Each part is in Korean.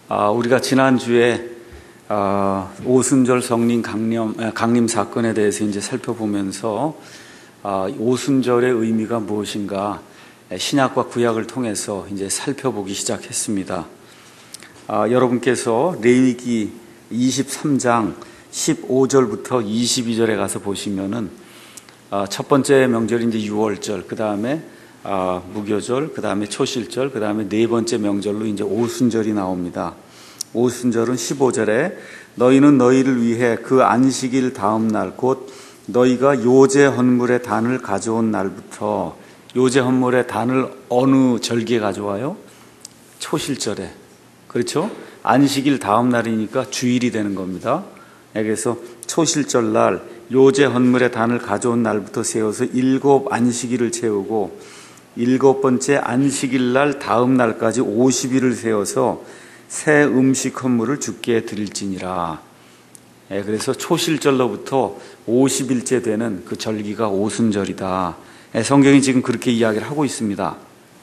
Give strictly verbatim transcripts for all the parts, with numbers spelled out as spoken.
아, 우리가 지난주에 아, 오순절 성령 강림, 강림 사건에 대해서 이제 살펴보면서 아, 오순절의 의미가 무엇인가 신약과 구약을 통해서 이제 살펴보기 시작했습니다. 아, 여러분께서 레위기 이십삼 장 십오 절부터 이십이 절에 가서 보시면은 아, 첫 번째 명절이 이제 유월절, 그 다음에 아, 무교절, 그 다음에 초실절, 그 다음에 네 번째 명절로 이제 오순절이 나옵니다. 오순절은 십오 절에 너희는 너희를 위해 그 안식일 다음 날 곧 너희가 요제 헌물의 단을 가져온 날부터, 요제 헌물의 단을 어느 절기에 가져와요? 초실절에. 그렇죠? 안식일 다음 날이니까 주일이 되는 겁니다. 그래서 초실절 날 요제 헌물의 단을 가져온 날부터 세워서 일곱 안식일을 채우고 일곱 번째 안식일 날 다음 날까지 오십 일을 세워서 새 음식 헌물을 주께 드릴지니라. 예, 그래서 초실절로부터 오십 일째 되는 그 절기가 오순절이다. 예, 성경이 지금 그렇게 이야기를 하고 있습니다.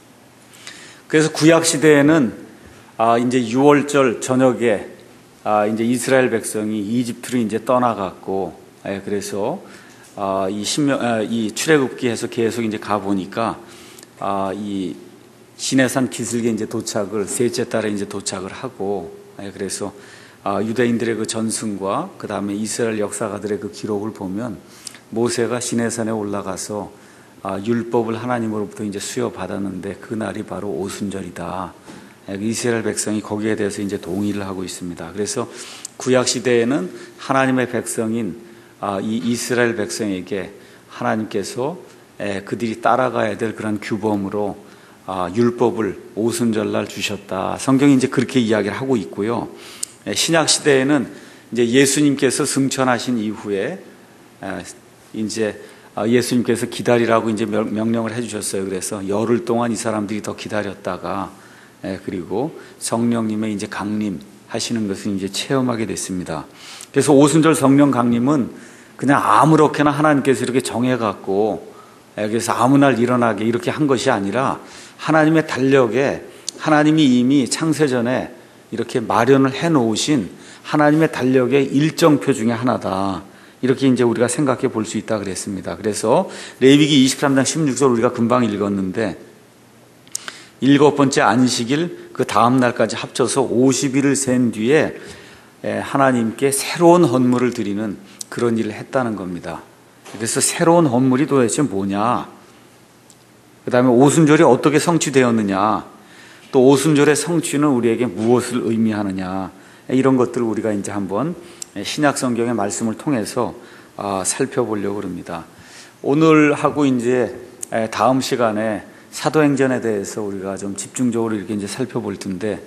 그래서 구약 시대에는 아, 이제 유월절 저녁에 아, 이제 이스라엘 백성이 이집트로 이제 떠나갔고, 예, 그래서 아, 이 신명, 아, 이 출애굽기에서 계속 이제 가 보니까 아, 이 시내산 기슭에 이제 도착을 셋째 달에 이제 도착을 하고, 예, 그래서 아, 유대인들의 그 전승과 그 다음에 이스라엘 역사가들의 그 기록을 보면 모세가 시내산에 올라가서 아, 율법을 하나님으로부터 이제 수여받았는데 그 날이 바로 오순절이다. 예, 이스라엘 백성이 거기에 대해서 이제 동의를 하고 있습니다. 그래서 구약 시대에는 하나님의 백성인 아, 이 이스라엘 백성에게 하나님께서 예, 그들이 따라가야 될 그런 규범으로 아, 율법을 오순절날 주셨다. 성경이 이제 그렇게 이야기를 하고 있고요. 예, 신약 시대에는 이제 예수님께서 승천하신 이후에 예, 이제 아, 예수님께서 기다리라고 이제 명령을 해주셨어요. 그래서 열흘 동안 이 사람들이 더 기다렸다가 예, 그리고 성령님의 이제 강림 하시는 것을 이제 체험하게 됐습니다. 그래서 오순절 성령 강림은 그냥 아무렇게나 하나님께서 이렇게 정해갖고 예, 그래서 아무 날 일어나게 이렇게 한 것이 아니라 하나님의 달력에 하나님이 이미 창세전에 이렇게 마련을 해 놓으신 하나님의 달력의 일정표 중에 하나다. 이렇게 이제 우리가 생각해 볼 수 있다 그랬습니다. 그래서 레위기 이십삼 장 십육 절 우리가 금방 읽었는데 일곱 번째 안식일 그 다음 날까지 합쳐서 오십 일을 센 뒤에 하나님께 새로운 헌물을 드리는 그런 일을 했다는 겁니다. 그래서 새로운 헌물이 도대체 뭐냐? 그 다음에 오순절이 어떻게 성취되었느냐? 또 오순절의 성취는 우리에게 무엇을 의미하느냐? 이런 것들을 우리가 이제 한번 신약 성경의 말씀을 통해서 살펴보려고 합니다. 오늘 하고 이제 다음 시간에 사도행전에 대해서 우리가 좀 집중적으로 이렇게 이제 살펴볼 텐데,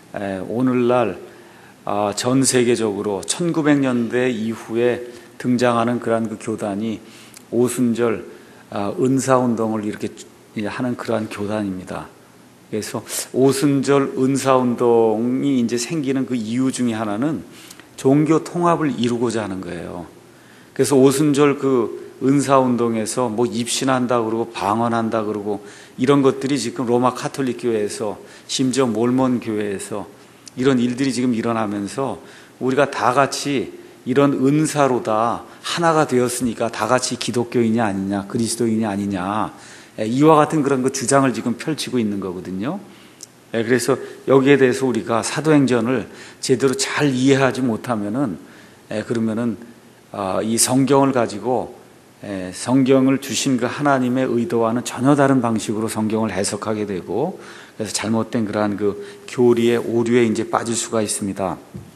오늘날 전 세계적으로 천구백 년대 이후에 등장하는 그러한 그 교단이 오순절 은사운동을 이렇게 하는 그러한 교단입니다. 그래서 오순절 은사운동이 이제 생기는 그 이유 중에 하나는 종교 통합을 이루고자 하는 거예요. 그래서 오순절 그 은사운동에서 뭐 입신한다 그러고 방언한다 그러고 이런 것들이 지금 로마 카톨릭 교회에서 심지어 몰몬 교회에서 이런 일들이 지금 일어나면서 우리가 다 같이 이런 은사로다 하나가 되었으니까 다 같이 기독교인이 아니냐 그리스도인이 아니냐 이와 같은 그런 그 주장을 지금 펼치고 있는 거거든요. 그래서 여기에 대해서 우리가 사도행전을 제대로 잘 이해하지 못하면은 그러면은 이 성경을 가지고 성경을 주신 그 하나님의 의도와는 전혀 다른 방식으로 성경을 해석하게 되고 그래서 잘못된 그러한 그 교리의 오류에 이제 빠질 수가 있습니다.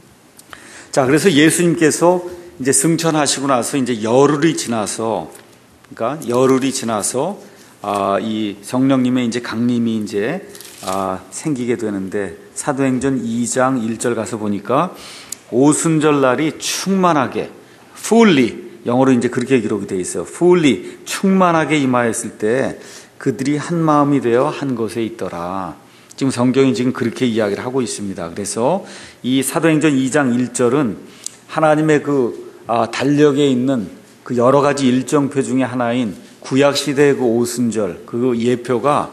자, 그래서 예수님께서 이제 승천하시고 나서 이제 열흘이 지나서 그러니까 열흘이 지나서 아, 이 성령님의 이제 강림이 이제 아, 생기게 되는데 사도행전 이 장 일 절 가서 보니까 오순절 날이 충만하게 fully 영어로 이제 그렇게 기록이 되어 있어요. fully 충만하게 임하였을 때 그들이 한 마음이 되어 한 곳에 있더라. 지금 성경이 지금 그렇게 이야기를 하고 있습니다. 그래서 이 사도행전 이 장 일 절은 하나님의 그 아, 달력에 있는 그 여러 가지 일정표 중에 하나인 구약시대의 그 오순절, 그 예표가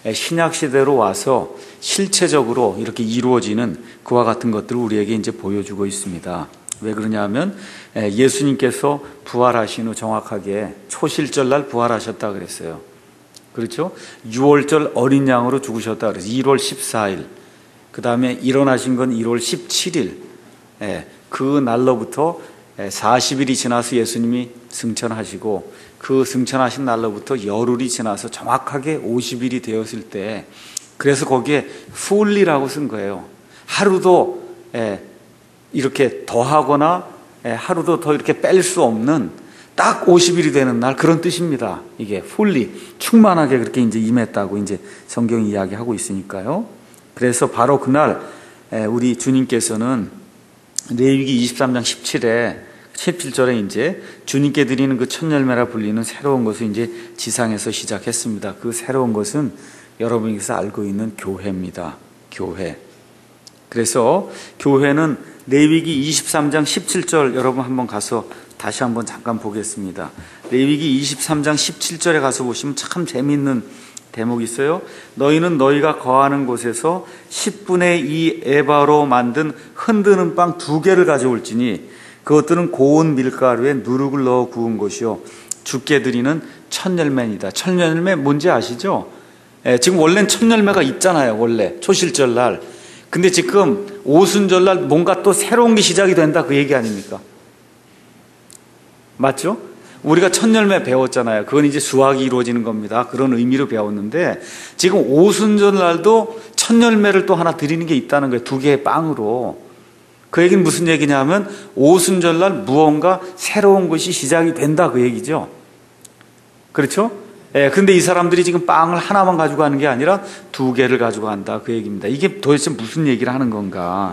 신약 시대로 와서 실체적으로 이렇게 이루어지는 그와 같은 것들을 우리에게 이제 보여주고 있습니다. 왜 그러냐면 예수님께서 부활하신 후 정확하게 초실절날 부활하셨다 그랬어요. 그렇죠? 유월절 어린 양으로 죽으셨다 그래서 일월 십사일, 그 다음에 일어나신 건 일월 십칠일, 그 날로부터 사십일이 지나서 예수님이 승천하시고 그 승천하신 날로부터 열흘이 지나서 정확하게 오십일이 되었을 때, 그래서 거기에 fully라고 쓴 거예요. 하루도 이렇게 더하거나 하루도 더 이렇게 뺄 수 없는 딱 오십일이 되는 날, 그런 뜻입니다. 이게 fully, 충만하게 그렇게 이제 임했다고 이제 성경이 이야기하고 있으니까요. 그래서 바로 그날 우리 주님께서는 레위기 이십삼 장 십칠에 십칠 절에 이제 주님께 드리는 그 첫 열매라 불리는 새로운 것을 이제 지상에서 시작했습니다. 그 새로운 것은 여러분께서 알고 있는 교회입니다. 교회. 그래서 교회는 레위기 이십삼 장 십칠 절, 여러분 한번 가서 다시 한번 잠깐 보겠습니다. 레위기 이십삼 장 십칠 절에 가서 보시면 참 재미있는 대목이 있어요. 너희는 너희가 거하는 곳에서 십분의 이 에바로 만든 흔드는 빵 두 개를 가져올지니 그것들은 고운 밀가루에 누룩을 넣어 구운 것이요 주께 드리는 첫 열매이다. 첫 열매 뭔지 아시죠? 예, 지금 원래는 첫 열매가 있잖아요. 원래 초실절날. 근데 지금 오순절날 뭔가 또 새로운 게 시작이 된다, 그 얘기 아닙니까? 맞죠? 우리가 첫 열매 배웠잖아요. 그건 이제 수확이 이루어지는 겁니다. 그런 의미로 배웠는데 지금 오순절날도 첫 열매를 또 하나 드리는 게 있다는 거예요. 두 개의 빵으로. 그 얘기는 무슨 얘기냐면 오순절날 무언가 새로운 것이 시작이 된다, 그 얘기죠. 그렇죠? 예, 근데 이 사람들이 지금 빵을 하나만 가지고 가는 게 아니라 두 개를 가지고 간다, 그 얘기입니다. 이게 도대체 무슨 얘기를 하는 건가?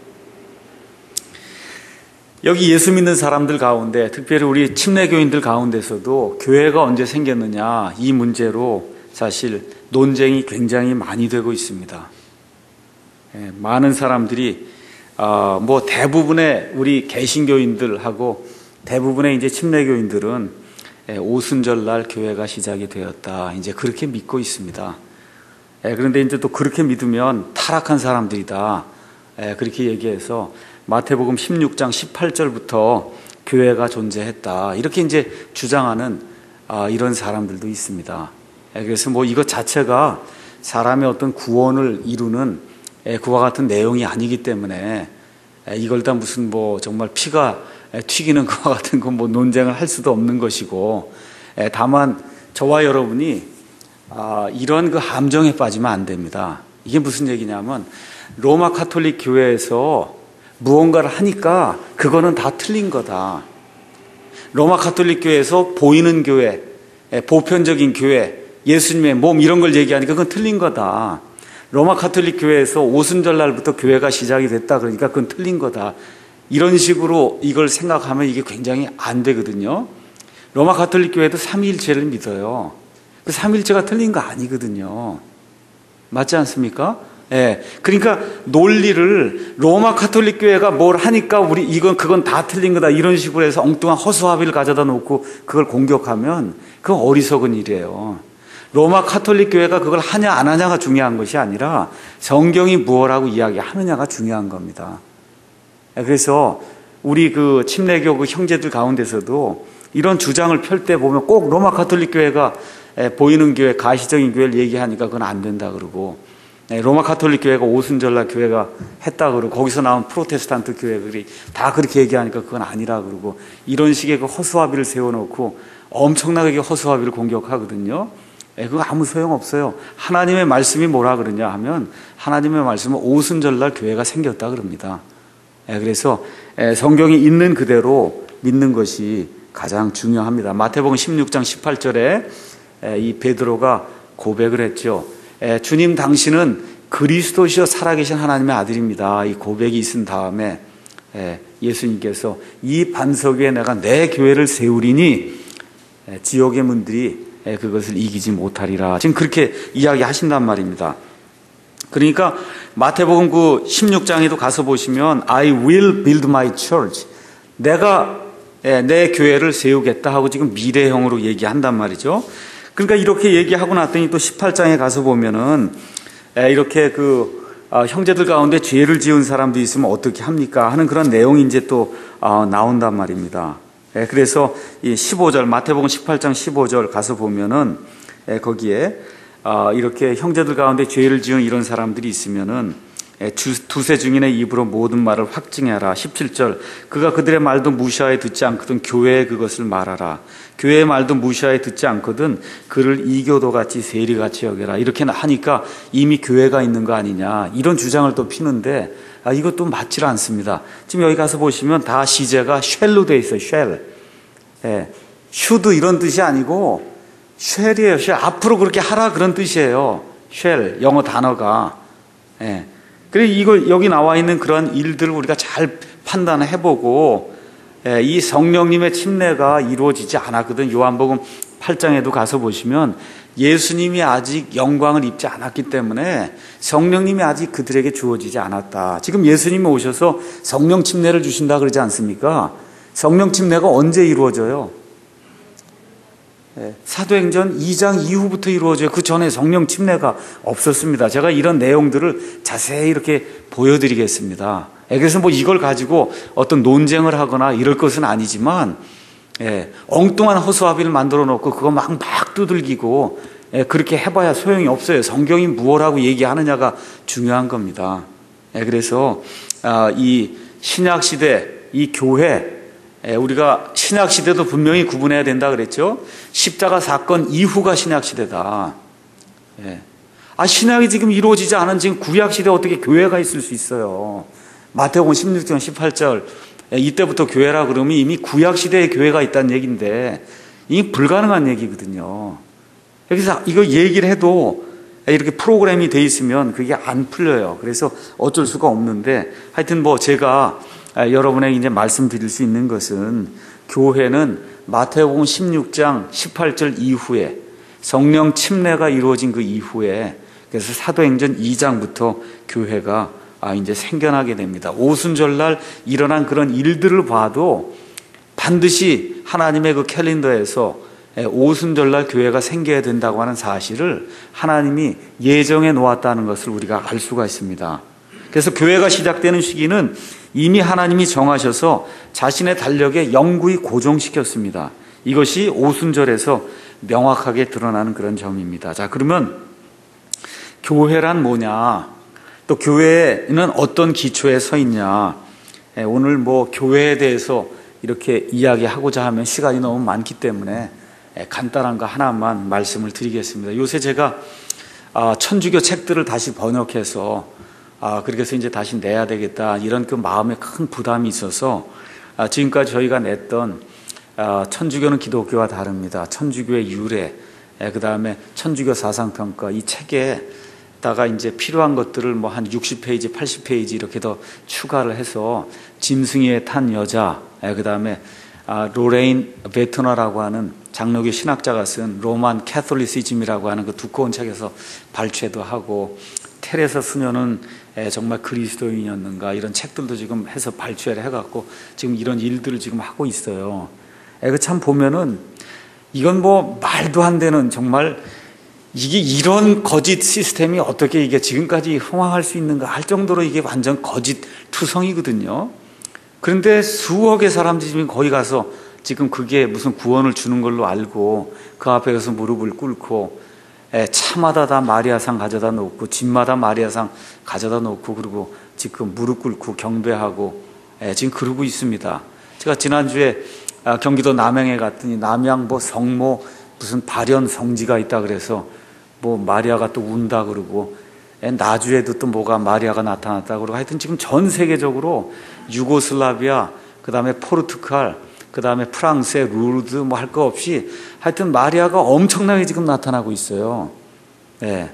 여기 예수 믿는 사람들 가운데, 특별히 우리 침례교인들 가운데서도 교회가 언제 생겼느냐, 이 문제로 사실 논쟁이 굉장히 많이 되고 있습니다. 예, 많은 사람들이 어, 뭐 대부분의 우리 개신교인들하고 대부분의 이제 침례교인들은 예, 오순절날 교회가 시작이 되었다, 이제 그렇게 믿고 있습니다. 예, 그런데 이제 또 그렇게 믿으면 타락한 사람들이다, 예, 그렇게 얘기해서 마태복음 십육 장 십팔 절부터 교회가 존재했다, 이렇게 이제 주장하는 아, 이런 사람들도 있습니다. 예, 그래서 뭐 이것 자체가 사람의 어떤 구원을 이루는 예, 그와 같은 내용이 아니기 때문에 예, 이걸 다 무슨 뭐 정말 피가 튀기는 것과 같은 건 뭐 논쟁을 할 수도 없는 것이고, 예, 다만 저와 여러분이 아, 이런 그 함정에 빠지면 안 됩니다. 이게 무슨 얘기냐면 로마 가톨릭 교회에서 무언가를 하니까 그거는 다 틀린 거다. 로마 가톨릭 교회에서 보이는 교회, 예, 보편적인 교회, 예수님의 몸 이런 걸 얘기하니까 그건 틀린 거다. 로마 가톨릭 교회에서 오순절날부터 교회가 시작이 됐다, 그러니까 그건 틀린 거다. 이런 식으로 이걸 생각하면 이게 굉장히 안 되거든요. 로마 가톨릭 교회도 삼위일체를 믿어요. 그 삼위일체가 틀린 거 아니거든요. 맞지 않습니까? 예. 그러니까 논리를 로마 가톨릭 교회가 뭘 하니까 우리 이건 그건 다 틀린 거다, 이런 식으로 해서 엉뚱한 허수아비를 가져다 놓고 그걸 공격하면 그건 어리석은 일이에요. 로마 가톨릭 교회가 그걸 하냐 안 하냐가 중요한 것이 아니라 성경이 무엇라고 이야기하느냐가 중요한 겁니다. 그래서 우리 그 침례교 그 형제들 가운데서도 이런 주장을 펼 때 보면 꼭 로마 가톨릭 교회가 보이는 교회, 가시적인 교회를 얘기하니까 그건 안 된다 그러고, 로마 가톨릭 교회가 오순절날 교회가 했다 그러고, 거기서 나온 프로테스탄트 교회들이 다 그렇게 얘기하니까 그건 아니라 그러고, 이런 식의 그 허수아비를 세워놓고 엄청나게 허수아비를 공격하거든요. 그거 아무 소용없어요. 하나님의 말씀이 뭐라 그러냐 하면 하나님의 말씀은 오순절날 교회가 생겼다 그럽니다. 그래서 성경이 있는 그대로 믿는 것이 가장 중요합니다. 마태복음 십육 장 십팔 절에 이 베드로가 고백을 했죠. 주님, 당신은 그리스도시여 살아계신 하나님의 아들입니다. 이 고백이 있은 다음에 예수님께서 이 반석 위에 내가 내 교회를 세우리니 지옥의 문들이 그것을 이기지 못하리라. 지금 그렇게 이야기하신단 말입니다. 그러니까 마태복음 그 십육 장에도 가서 보시면 I will build my church, 내가 내 교회를 세우겠다 하고 지금 미래형으로 얘기한단 말이죠. 그러니까 이렇게 얘기하고 났더니 또 십팔 장에 가서 보면은 이렇게 그 형제들 가운데 죄를 지은 사람도 있으면 어떻게 합니까? 하는 그런 내용이 이제 또 나온단 말입니다. 그래서 이 십오 절, 마태복음 십팔 장 십오 절 가서 보면은 거기에 이렇게 형제들 가운데 죄를 지은 이런 사람들이 있으면은 두세 증인의 입으로 모든 말을 확증해라. 십칠 절, 그가 그들의 말도 무시하여 듣지 않거든 교회에 그것을 말하라. 교회의 말도 무시하여 듣지 않거든 그를 이교도같이 세리같이 여겨라. 이렇게 하니까 이미 교회가 있는 거 아니냐, 이런 주장을 또 피는데 아, 이것도 맞지 않습니다. 지금 여기 가서 보시면 다 시제가 쉘로 되어 있어요. 쉘. 예, 슈드 이런 뜻이 아니고 쉘이에요. 쉘. 앞으로 그렇게 하라 그런 뜻이에요. 쉘, 영어 단어가. 예. 그래서 이거 여기 나와 있는 그런 일들을 우리가 잘 판단해보고, 예, 이 성령님의 침례가 이루어지지 않았거든. 요한복음 팔 장에도 가서 보시면 예수님이 아직 영광을 입지 않았기 때문에 성령님이 아직 그들에게 주어지지 않았다. 지금 예수님이 오셔서 성령 침례를 주신다 그러지 않습니까? 성령 침례가 언제 이루어져요? 사도행전 이 장 이후부터 이루어져요. 그 전에 성령 침례가 없었습니다. 제가 이런 내용들을 자세히 이렇게 보여드리겠습니다. 그래서 뭐 이걸 가지고 어떤 논쟁을 하거나 이럴 것은 아니지만, 예, 엉뚱한 허수아비를 만들어 놓고 그거 막, 막 두들기고, 예, 그렇게 해봐야 소용이 없어요. 성경이 무엇라고 얘기하느냐가 중요한 겁니다. 예, 그래서 아, 이 신약시대, 이 교회, 우리가 신약시대도 분명히 구분해야 된다 그랬죠. 십자가 사건 이후가 신약시대다. 예. 아, 신약이 지금 이루어지지 않은 지금 구약시대에 어떻게 교회가 있을 수 있어요. 마태복음 십육 장 십팔 절, 이때부터 교회라 그러면 이미 구약시대에 교회가 있다는 얘기인데 이게 불가능한 얘기거든요. 여기서 이거 얘기를 해도 이렇게 프로그램이 돼 있으면 그게 안 풀려요. 그래서 어쩔 수가 없는데, 하여튼 뭐 제가 여러분에게 이제 말씀드릴 수 있는 것은, 교회는 마태복음 십육 장 십팔 절 이후에 성령 침례가 이루어진 그 이후에, 그래서 사도행전 이 장부터 교회가 이제 생겨나게 됩니다. 오순절날 일어난 그런 일들을 봐도 반드시 하나님의 그 캘린더에서 오순절날 교회가 생겨야 된다고 하는 사실을 하나님이 예정해 놓았다는 것을 우리가 알 수가 있습니다. 그래서 교회가 시작되는 시기는 이미 하나님이 정하셔서 자신의 달력에 영구히 고정시켰습니다. 이것이 오순절에서 명확하게 드러나는 그런 점입니다. 자, 그러면 교회란 뭐냐? 또 교회는 어떤 기초에 서 있냐? 오늘 뭐 교회에 대해서 이렇게 이야기하고자 하면 시간이 너무 많기 때문에 간단한 거 하나만 말씀을 드리겠습니다. 요새 제가 천주교 책들을 다시 번역해서 아, 그렇게 해서 이제 다시 내야 되겠다, 이런 그 마음에 큰 부담이 있어서 아, 지금까지 저희가 냈던 아, 천주교는 기독교와 다릅니다. 천주교의 유래, 그 다음에 천주교 사상평가, 이 책에다가 이제 필요한 것들을 뭐 한 육십 페이지, 팔십 페이지 이렇게 더 추가를 해서 짐승이에 탄 여자, 그 다음에 아, 로레인 베트너라고 하는 장로교 신학자가 쓴 로만 캐톨리시즘이라고 하는 그 두꺼운 책에서 발췌도 하고, 테레사 수녀는 정말 그리스도인이었는가, 이런 책들도 지금 해서 발췌를 해갖고 지금 이런 일들을 지금 하고 있어요. 그 참 보면은 이건 뭐 말도 안 되는, 정말 이게 이런 거짓 시스템이 어떻게 이게 지금까지 흥황할 수 있는가 할 정도로 이게 완전 거짓 투성이거든요. 그런데 수억의 사람들이 지금 거기 가서 지금 그게 무슨 구원을 주는 걸로 알고 그 앞에 가서 무릎을 꿇고, 차마다 다 마리아상 가져다 놓고 집마다 마리아상 가져다 놓고, 그리고 지금 무릎 꿇고 경배하고 지금 그러고 있습니다. 제가 지난주에 경기도 남양에 갔더니 남양 뭐 성모 무슨 발현 성지가 있다 그래서 뭐 마리아가 또 운다 그러고, 나주에도 또 뭐가 마리아가 나타났다 그러고, 하여튼 지금 전 세계적으로 유고슬라비아, 그 다음에 포르투갈, 그 다음에 프랑스의 루르드 뭐 할 거 없이 하여튼 마리아가 엄청나게 지금 나타나고 있어요. 네.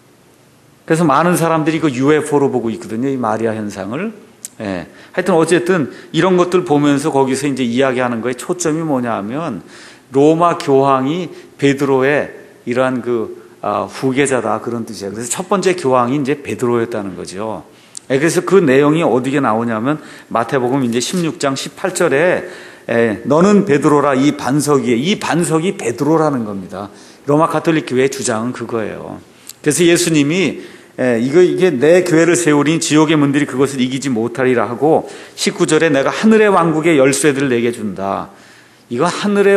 그래서 많은 사람들이 그 유에프오로 보고 있거든요, 이 마리아 현상을. 네. 하여튼 어쨌든 이런 것들 보면서 거기서 이제 이야기하는 거에 초점이 뭐냐 하면, 로마 교황이 베드로의 이러한 그 아, 후계자다, 그런 뜻이에요. 그래서 첫 번째 교황이 이제 베드로였다는 거죠. 네. 그래서 그 내용이 어디에 나오냐면 마태복음 이제 십육 장 십팔 절에 에, 너는 베드로라, 이 반석 위에, 이 반석이 베드로라는 겁니다. 로마 가톨릭 교회의 주장은 그거예요. 그래서 예수님이 예, 이거 이게 내 교회를 세우리니 지옥의 문들이 그것을 이기지 못하리라 하고 십구 절에 내가 하늘의 왕국의 열쇠들을 내게 준다. 이거 하늘의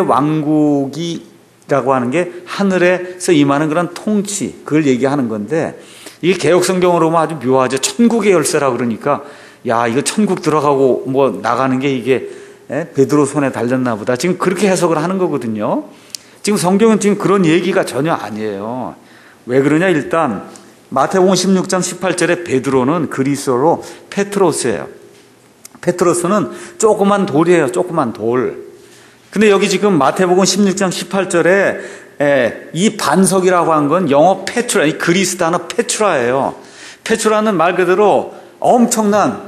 왕국이라고 하는 게 하늘에서 임하는 그런 통치, 그걸 얘기하는 건데, 이게 개역 성경으로 보면 아주 묘하죠. 천국의 열쇠라 그러니까 야, 이거 천국 들어가고 뭐 나가는 게 이게 예? 베드로 손에 달렸나 보다. 지금 그렇게 해석을 하는 거거든요. 지금 성경은 지금 그런 얘기가 전혀 아니에요. 왜 그러냐? 일단 마태복음 십육 장 십팔 절에 베드로는 그리스어로 페트로스예요. 페트로스는 조그만 돌이에요. 조그만 돌. 근데 여기 지금 마태복음 십육 장 십팔 절에 에, 이 반석이라고 한 건 영어 페트라, 이 그리스 단어 페트라예요. 페트라는 말 그대로 엄청난,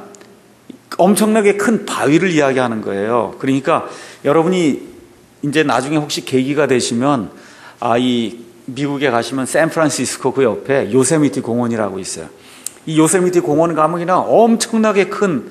엄청나게 큰 바위를 이야기하는 거예요. 그러니까 여러분이 이제 나중에 혹시 계기가 되시면, 아, 이 미국에 가시면 샌프란시스코 그 옆에 요세미티 공원이라고 있어요. 이 요세미티 공원 가면 그냥 엄청나게 큰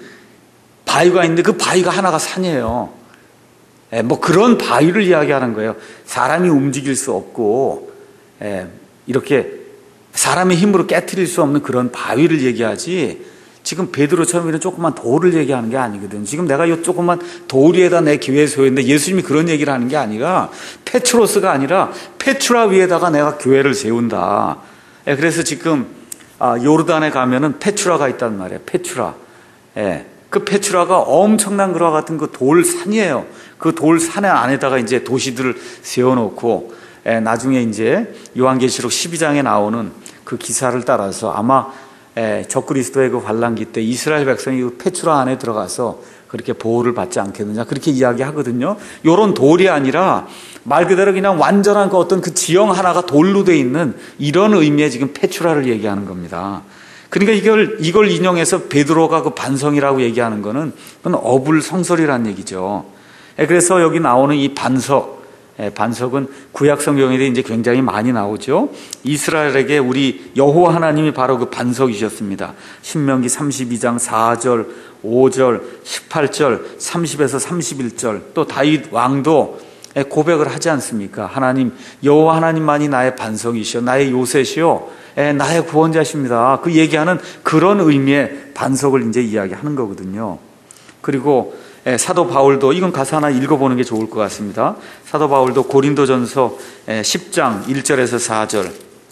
바위가 있는데 그 바위가 하나가 산이에요. 예, 뭐 그런 바위를 이야기하는 거예요. 사람이 움직일 수 없고, 예, 이렇게 사람의 힘으로 깨트릴 수 없는 그런 바위를 얘기하지, 지금 베드로처럼 이런 조그만 돌을 얘기하는 게 아니거든. 지금 내가 이 조그만 돌 위에다 내 교회 세우는데 예수님이 그런 얘기를 하는 게 아니라 페트로스가 아니라 페트라 위에다가 내가 교회를 세운다. 예, 그래서 지금 아, 요르단에 가면은 페트라가 있단 말이에요. 페트라. 예, 그 페트라가 엄청난 그와 같은 그 돌산이에요. 그 돌산 안에다가 이제 도시들을 세워놓고, 예, 나중에 이제 요한계시록 십이 장에 나오는 그 기사를 따라서 아마 예, 적그리스도의 그 환란기 때 이스라엘 백성이 그 페트라 안에 들어가서 그렇게 보호를 받지 않겠느냐, 그렇게 이야기하거든요. 요런 돌이 아니라 말 그대로 그냥 완전한 그 어떤 그 지형 하나가 돌로 돼 있는 이런 의미의 지금 페트라를 얘기하는 겁니다. 그러니까 이걸 이걸 인용해서 베드로가 그 반성이라고 얘기하는 거는 그건 어불성설이라는 얘기죠. 예, 그래서 여기 나오는 이 반석, 예, 반석은 구약 성경에 이제 굉장히 많이 나오죠. 이스라엘에게 우리 여호와 하나님이 바로 그 반석이셨습니다. 신명기 삼십이 장 사 절, 오 절, 십팔 절, 삼십에서 삼십일 절, 또 다윗 왕도 고백을 하지 않습니까? 하나님, 여호와 하나님만이 나의 반석이시오, 나의 요새시오, 예, 나의 구원자십니다. 그 얘기하는 그런 의미의 반석을 이제 이야기하는 거거든요. 그리고 예, 사도 바울도, 이건 가사 하나 읽어보는 게 좋을 것 같습니다. 사도 바울도 고린도전서 십 장 일 절에서 사 절,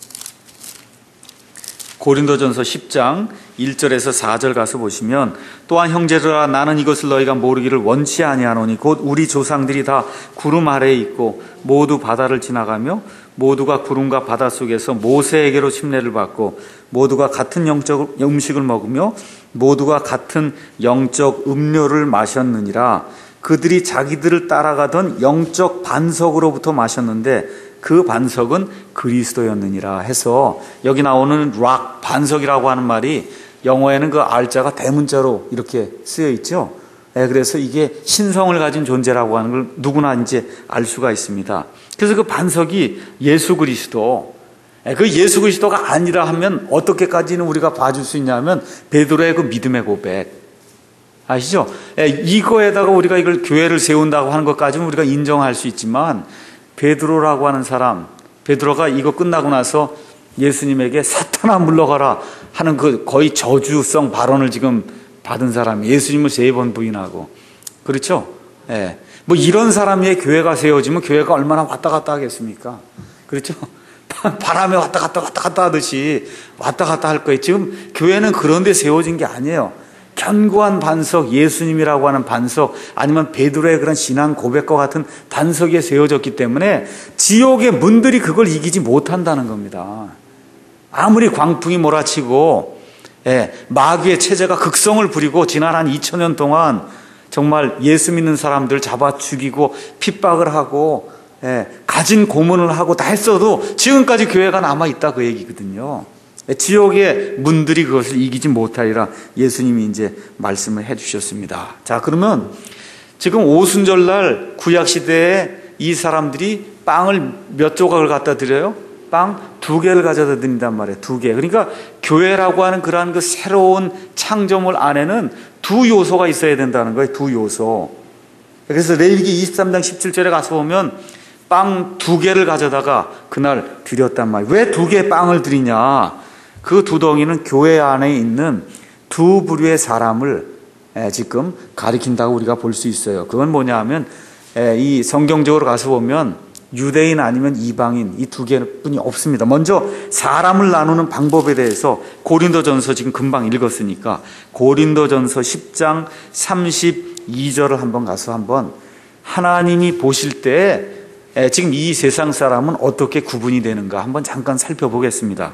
고린도전서 십 장 일 절에서 사 절 가서 보시면, 또한 형제들아 나는 이것을 너희가 모르기를 원치 아니하노니 곧 우리 조상들이 다 구름 아래에 있고 모두 바다를 지나가며 모두가 구름과 바다 속에서 모세에게로 침례를 받고 모두가 같은 영적 음식을 먹으며 모두가 같은 영적 음료를 마셨느니라. 그들이 자기들을 따라가던 영적 반석으로부터 마셨는데 그 반석은 그리스도였느니라 해서, 여기 나오는 락, 반석이라고 하는 말이 영어에는 그 R자가 대문자로 이렇게 쓰여 있죠. 네, 그래서 이게 신성을 가진 존재라고 하는 걸 누구나 이제 알 수가 있습니다. 그래서 그 반석이 예수 그리스도, 그 예수 그리스도가 아니라 하면 어떻게까지는 우리가 봐줄 수 있냐면 베드로의 그 믿음의 고백 아시죠? 이거에다가 우리가 이걸 교회를 세운다고 하는 것까지는 우리가 인정할 수 있지만, 베드로라고 하는 사람, 베드로가 이거 끝나고 나서 예수님에게 사탄아 물러가라 하는 그 거의 저주성 발언을 지금 받은 사람이, 예수님을 세 번 부인하고, 그렇죠? 예. 뭐 이런 사람의 교회가 세워지면 교회가 얼마나 왔다 갔다 하겠습니까? 그렇죠? 바람에 왔다 갔다 왔다 갔다 하듯이 왔다 갔다 할 거예요. 지금 교회는 그런 데 세워진 게 아니에요. 견고한 반석, 예수님이라고 하는 반석, 아니면 베드로의 그런 신앙 고백과 같은 반석에 세워졌기 때문에 지옥의 문들이 그걸 이기지 못한다는 겁니다. 아무리 광풍이 몰아치고, 예, 마귀의 체제가 극성을 부리고 지난 한 이천 년 동안 정말 예수 믿는 사람들 잡아 죽이고 핍박을 하고, 예, 가진 고문을 하고 다 했어도 지금까지 교회가 남아있다, 그 얘기거든요. 지옥의 문들이 그것을 이기지 못하리라 예수님이 이제 말씀을 해 주셨습니다. 자, 그러면 지금 오순절날 구약시대에 이 사람들이 빵을 몇 조각을 갖다 드려요? 빵 두 개를 가져다 드린단 말이에요. 두 개. 그러니까 교회라고 하는 그러한 그 새로운 창조물 안에는 두 요소가 있어야 된다는 거예요. 두 요소. 그래서 레위기 이십삼 장 십칠 절에 가서 보면 빵 두 개를 가져다가 그날 드렸단 말이에요. 왜 두 개의 빵을 드리냐? 그 두 덩이는 교회 안에 있는 두 부류의 사람을 지금 가리킨다고 우리가 볼 수 있어요. 그건 뭐냐 하면 이 성경적으로 가서 보면 유대인 아니면 이방인 이 두 개뿐이 없습니다. 먼저 사람을 나누는 방법에 대해서 고린도전서 지금 금방 읽었으니까 고린도전서 십 장 삼십이 절을 한번 가서 한번 하나님이 보실 때 지금 이 세상 사람은 어떻게 구분이 되는가 한번 잠깐 살펴보겠습니다.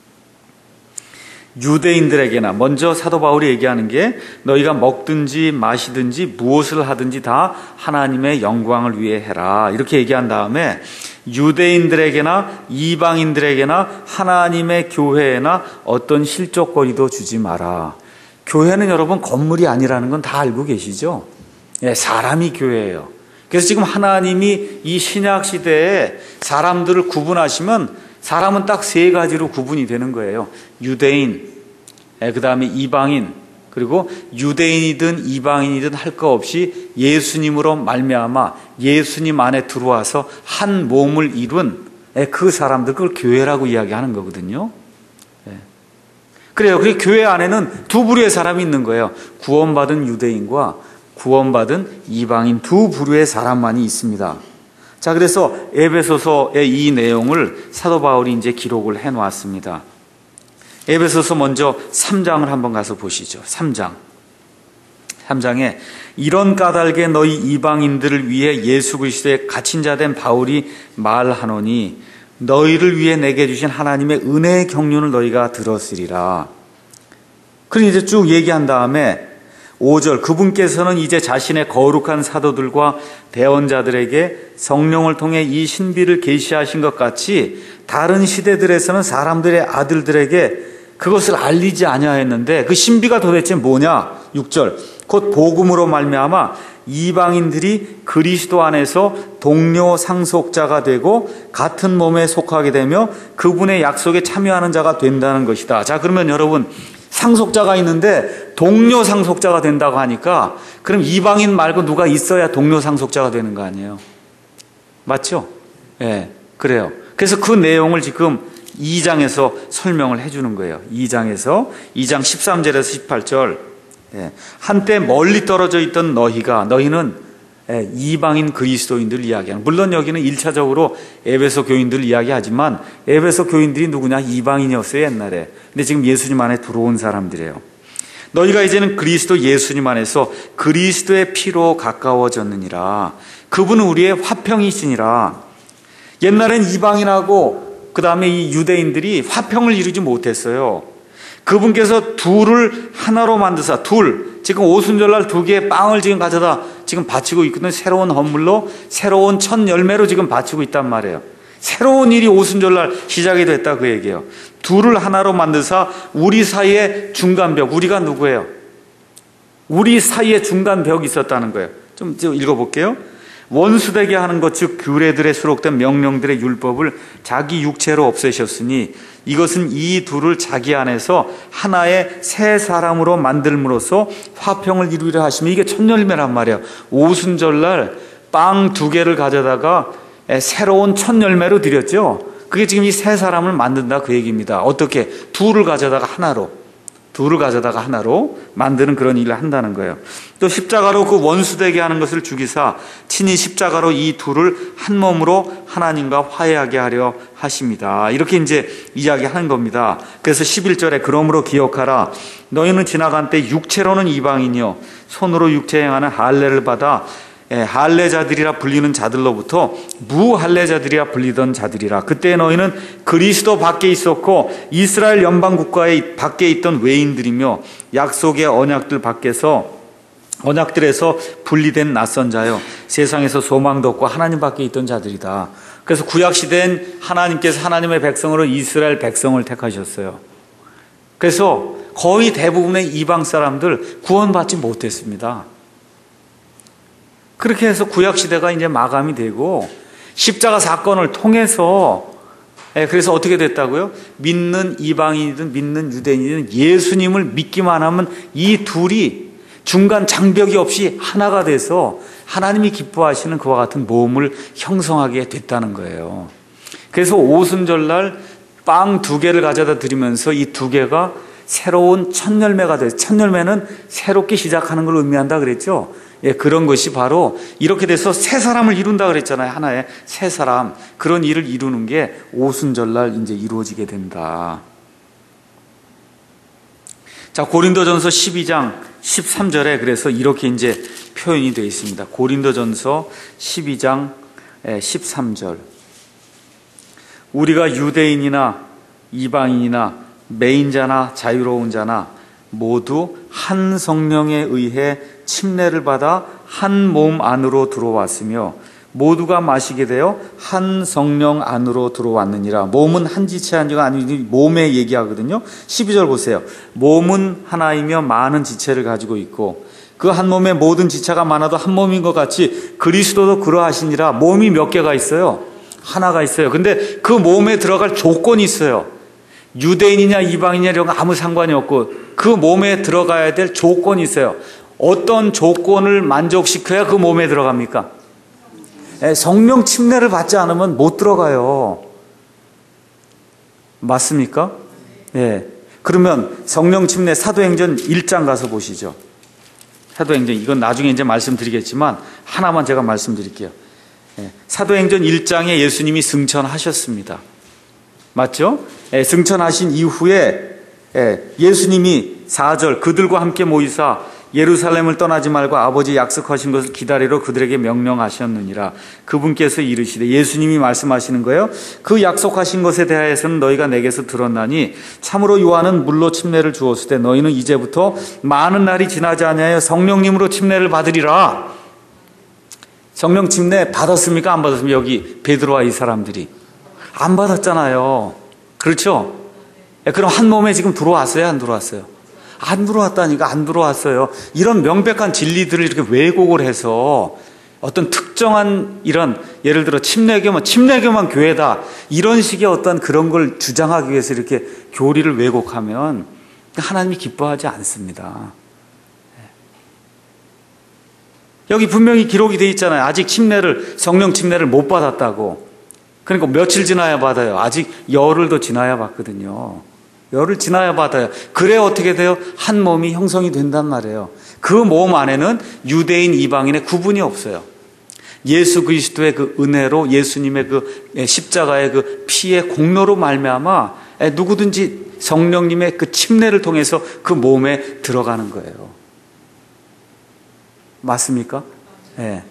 유대인들에게나 먼저 사도 바울이 얘기하는 게 너희가 먹든지 마시든지 무엇을 하든지 다 하나님의 영광을 위해 해라 이렇게 얘기한 다음에 유대인들에게나 이방인들에게나 하나님의 교회에나 어떤 실족거리도 주지 마라. 교회는 여러분 건물이 아니라는 건 다 알고 계시죠? 예, 사람이 교회예요. 그래서 지금 하나님이 이 신약 시대에 사람들을 구분하시면 사람은 딱 세 가지로 구분이 되는 거예요. 유대인, 그 다음에 이방인, 그리고 유대인이든 이방인이든 할 거 없이 예수님으로 말미암아 예수님 안에 들어와서 한 몸을 이룬 그 사람들, 그걸 교회라고 이야기하는 거거든요. 그래요. 그 교회 안에는 두 부류의 사람이 있는 거예요. 구원받은 유대인과 구원받은 이방인 두 부류의 사람만이 있습니다. 자, 그래서 에베소서의 이 내용을 사도 바울이 이제 기록을 해 놓았습니다. 에베소서 먼저 삼 장을 한번 가서 보시죠. 삼 장. 삼 장에 이런 까닭에 너희 이방인들을 위해 예수 그리스도의 갇힌 자 된 바울이 말하노니 너희를 위해 내게 주신 하나님의 은혜의 경륜을 너희가 들었으리라. 그리고 이제 쭉 얘기한 다음에 오 절 그분께서는 이제 자신의 거룩한 사도들과 대언자들에게 성령을 통해 이 신비를 계시하신 것 같이 다른 시대들에서는 사람들의 아들들에게 그것을 알리지 아니하였는데 그 신비가 도대체 뭐냐? 육 절 곧 복음으로 말미암아 이방인들이 그리스도 안에서 동료 상속자가 되고 같은 몸에 속하게 되며 그분의 약속에 참여하는 자가 된다는 것이다. 자, 그러면 여러분 상속자가 있는데 동료 상속자가 된다고 하니까 그럼 이방인 말고 누가 있어야 동료 상속자가 되는 거 아니에요? 맞죠? 예, 네, 그래요. 그래서 그 내용을 지금 이 장에서 설명을 해주는 거예요. 이 장에서 이 장 십삼 절에서 십팔 절 예, 한때 멀리 떨어져 있던 너희가 너희는 예, 이방인 그리스도인들 이야기하는, 물론 여기는 일 차적으로 에베소 교인들 이야기하지만 에베소 교인들이 누구냐? 이방인이었어요 옛날에. 근데 지금 예수님 안에 들어온 사람들이에요. 너희가 이제는 그리스도 예수님 안에서 그리스도의 피로 가까워졌느니라. 그분은 우리의 화평이시니라. 옛날엔 이방인하고 그 다음에 이 유대인들이 화평을 이루지 못했어요. 그분께서 둘을 하나로 만드사, 둘, 지금 오순절날 두 개의 빵을 지금 가져다 지금 바치고 있거든요. 새로운 헌물로, 새로운 첫 열매로 지금 바치고 있단 말이에요. 새로운 일이 오순절날 시작이 됐다 그 얘기예요. 둘을 하나로 만드사 우리 사이에 중간벽, 우리가 누구예요? 우리 사이에 중간벽이 있었다는 거예요. 좀 읽어볼게요. 원수되게 하는 것, 즉 규례들에 수록된 명령들의 율법을 자기 육체로 없애셨으니 이것은 이 둘을 자기 안에서 하나의 새 사람으로 만들므로써 화평을 이루려 하시면, 이게 첫 열매란 말이에요. 오순절날 빵 두 개를 가져다가 새로운 첫 열매로 드렸죠. 그게 지금 이 새 사람을 만든다 그 얘기입니다. 어떻게? 둘을 가져다가 하나로, 둘을 가져다가 하나로 만드는 그런 일을 한다는 거예요. 또 십자가로 그 원수되게 하는 것을 죽이사 친히 십자가로 이 둘을 한 몸으로 하나님과 화해하게 하려 하십니다. 이렇게 이제 이야기하는 겁니다. 그래서 십일 절에 그러므로 기억하라. 너희는 지나간 때 육체로는 이방인이요 손으로 육체 행하는 할례를 받아 할례자들이라 불리는 자들로부터 무할례자들이라 불리던 자들이라. 그때 너희는 그리스도 밖에 있었고 이스라엘 연방 국가의 밖에 있던 외인들이며 약속의 언약들 밖에서 언약들에서 분리된 낯선 자요 세상에서 소망도 없고 하나님 밖에 있던 자들이다. 그래서 구약 시대엔 하나님께서 하나님의 백성으로 이스라엘 백성을 택하셨어요. 그래서 거의 대부분의 이방 사람들 구원받지 못했습니다. 그렇게 해서 구약시대가 이제 마감이 되고 십자가 사건을 통해서, 그래서 어떻게 됐다고요? 믿는 이방인이든 믿는 유대인이든 예수님을 믿기만 하면 이 둘이 중간 장벽이 없이 하나가 돼서 하나님이 기뻐하시는 그와 같은 몸을 형성하게 됐다는 거예요. 그래서 오순절날 빵 두 개를 가져다 드리면서 이 두 개가 새로운 첫 열매가 돼서, 첫 열매는 새롭게 시작하는 걸 의미한다 그랬죠. 예, 그런 것이 바로 이렇게 돼서 새 사람을 이룬다 그랬잖아요. 하나의 새 사람. 그런 일을 이루는 게 오순절날 이제 이루어지게 된다. 자, 고린도전서 십이 장 십삼 절에 그래서 이렇게 이제 표현이 되어 있습니다. 고린도전서 십이 장 십삼 절. 우리가 유대인이나 이방인이나 매인자나 자유로운 자나 모두 한 성령에 의해 침례를 받아 한 몸 안으로 들어왔으며 모두가 마시게 되어 한 성령 안으로 들어왔느니라. 몸은 한 지체 한 지가 아니니 몸에 얘기하거든요. 십이 절 보세요. 몸은 하나이며 많은 지체를 가지고 있고 그 한 몸에 모든 지체가 많아도 한 몸인 것 같이 그리스도도 그러하시니라. 몸이 몇 개가 있어요? 하나가 있어요. 근데 그 몸에 들어갈 조건이 있어요. 유대인이냐 이방인이냐 이런 거 아무 상관이 없고 그 몸에 들어가야 될 조건이 있어요. 어떤 조건을 만족시켜야 그 몸에 들어갑니까? 성령 침례를 받지 않으면 못 들어가요. 맞습니까? 예. 그러면 성령 침례 사도행전 일 장 가서 보시죠. 사도행전, 이건 나중에 이제 말씀드리겠지만 하나만 제가 말씀드릴게요. 예. 사도행전 일 장에 예수님이 승천하셨습니다. 맞죠? 예, 승천하신 이후에 예, 예수님이 사 절 그들과 함께 모이사 예루살렘을 떠나지 말고 아버지 약속하신 것을 기다리러 그들에게 명령하셨느니라. 그분께서 이르시되, 예수님이 말씀하시는 거예요. 그 약속하신 것에 대하여서는 너희가 내게서 들었나니 참으로 요한은 물로 침례를 주었을 때 너희는 이제부터 많은 날이 지나지 아니하여 성령님으로 침례를 받으리라. 성령 침례 받았습니까? 안 받았습니까? 여기 베드로와 이 사람들이 안 받았잖아요. 그렇죠? 그럼 한 몸에 지금 들어왔어요? 안 들어왔어요? 안 들어왔다니까. 안 들어왔어요. 이런 명백한 진리들을 이렇게 왜곡을 해서 어떤 특정한 이런, 예를 들어 침례교만 침례교만 교회다 이런 식의 어떤 그런 걸 주장하기 위해서 이렇게 교리를 왜곡하면 하나님이 기뻐하지 않습니다. 여기 분명히 기록이 돼 있잖아요. 아직 침례를, 성령 침례를 못 받았다고. 그러니까 며칠 지나야 받아요. 아직 열흘 더 지나야 받거든요. 열흘 지나야 받아요. 그래 어떻게 돼요? 한 몸이 형성이 된단 말이에요. 그 몸 안에는 유대인, 이방인의 구분이 없어요. 예수 그리스도의 그 은혜로, 예수님의 그 십자가의 그 피의 공로로 말미암아 누구든지 성령님의 그 침례를 통해서 그 몸에 들어가는 거예요. 맞습니까? 네.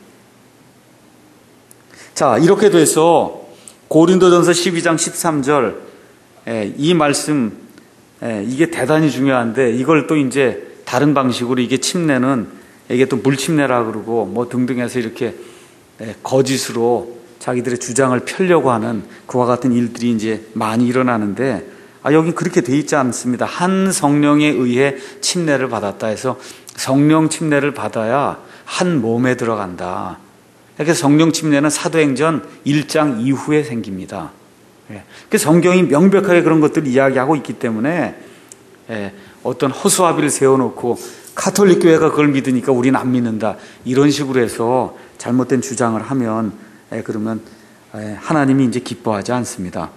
자, 이렇게 돼서 고린도전서 십이 장 십삼 절 이 말씀, 이게 대단히 중요한데 이걸 또 이제 다른 방식으로 이게 침례는 이게 또 물침례라 그러고 뭐 등등 해서 이렇게 거짓으로 자기들의 주장을 펴려고 하는 그와 같은 일들이 이제 많이 일어나는데, 아, 여기 그렇게 돼 있지 않습니다. 한 성령에 의해 침례를 받았다 해서 성령 침례를 받아야 한 몸에 들어간다. 이렇게 성령 침례는 사도행전 일 장 이후에 생깁니다. 그 성경이 명백하게 그런 것들을 이야기하고 있기 때문에 어떤 허수아비를 세워놓고 카톨릭 교회가 그걸 믿으니까 우리는 안 믿는다 이런 식으로 해서 잘못된 주장을 하면 그러면 하나님이 이제 기뻐하지 않습니다.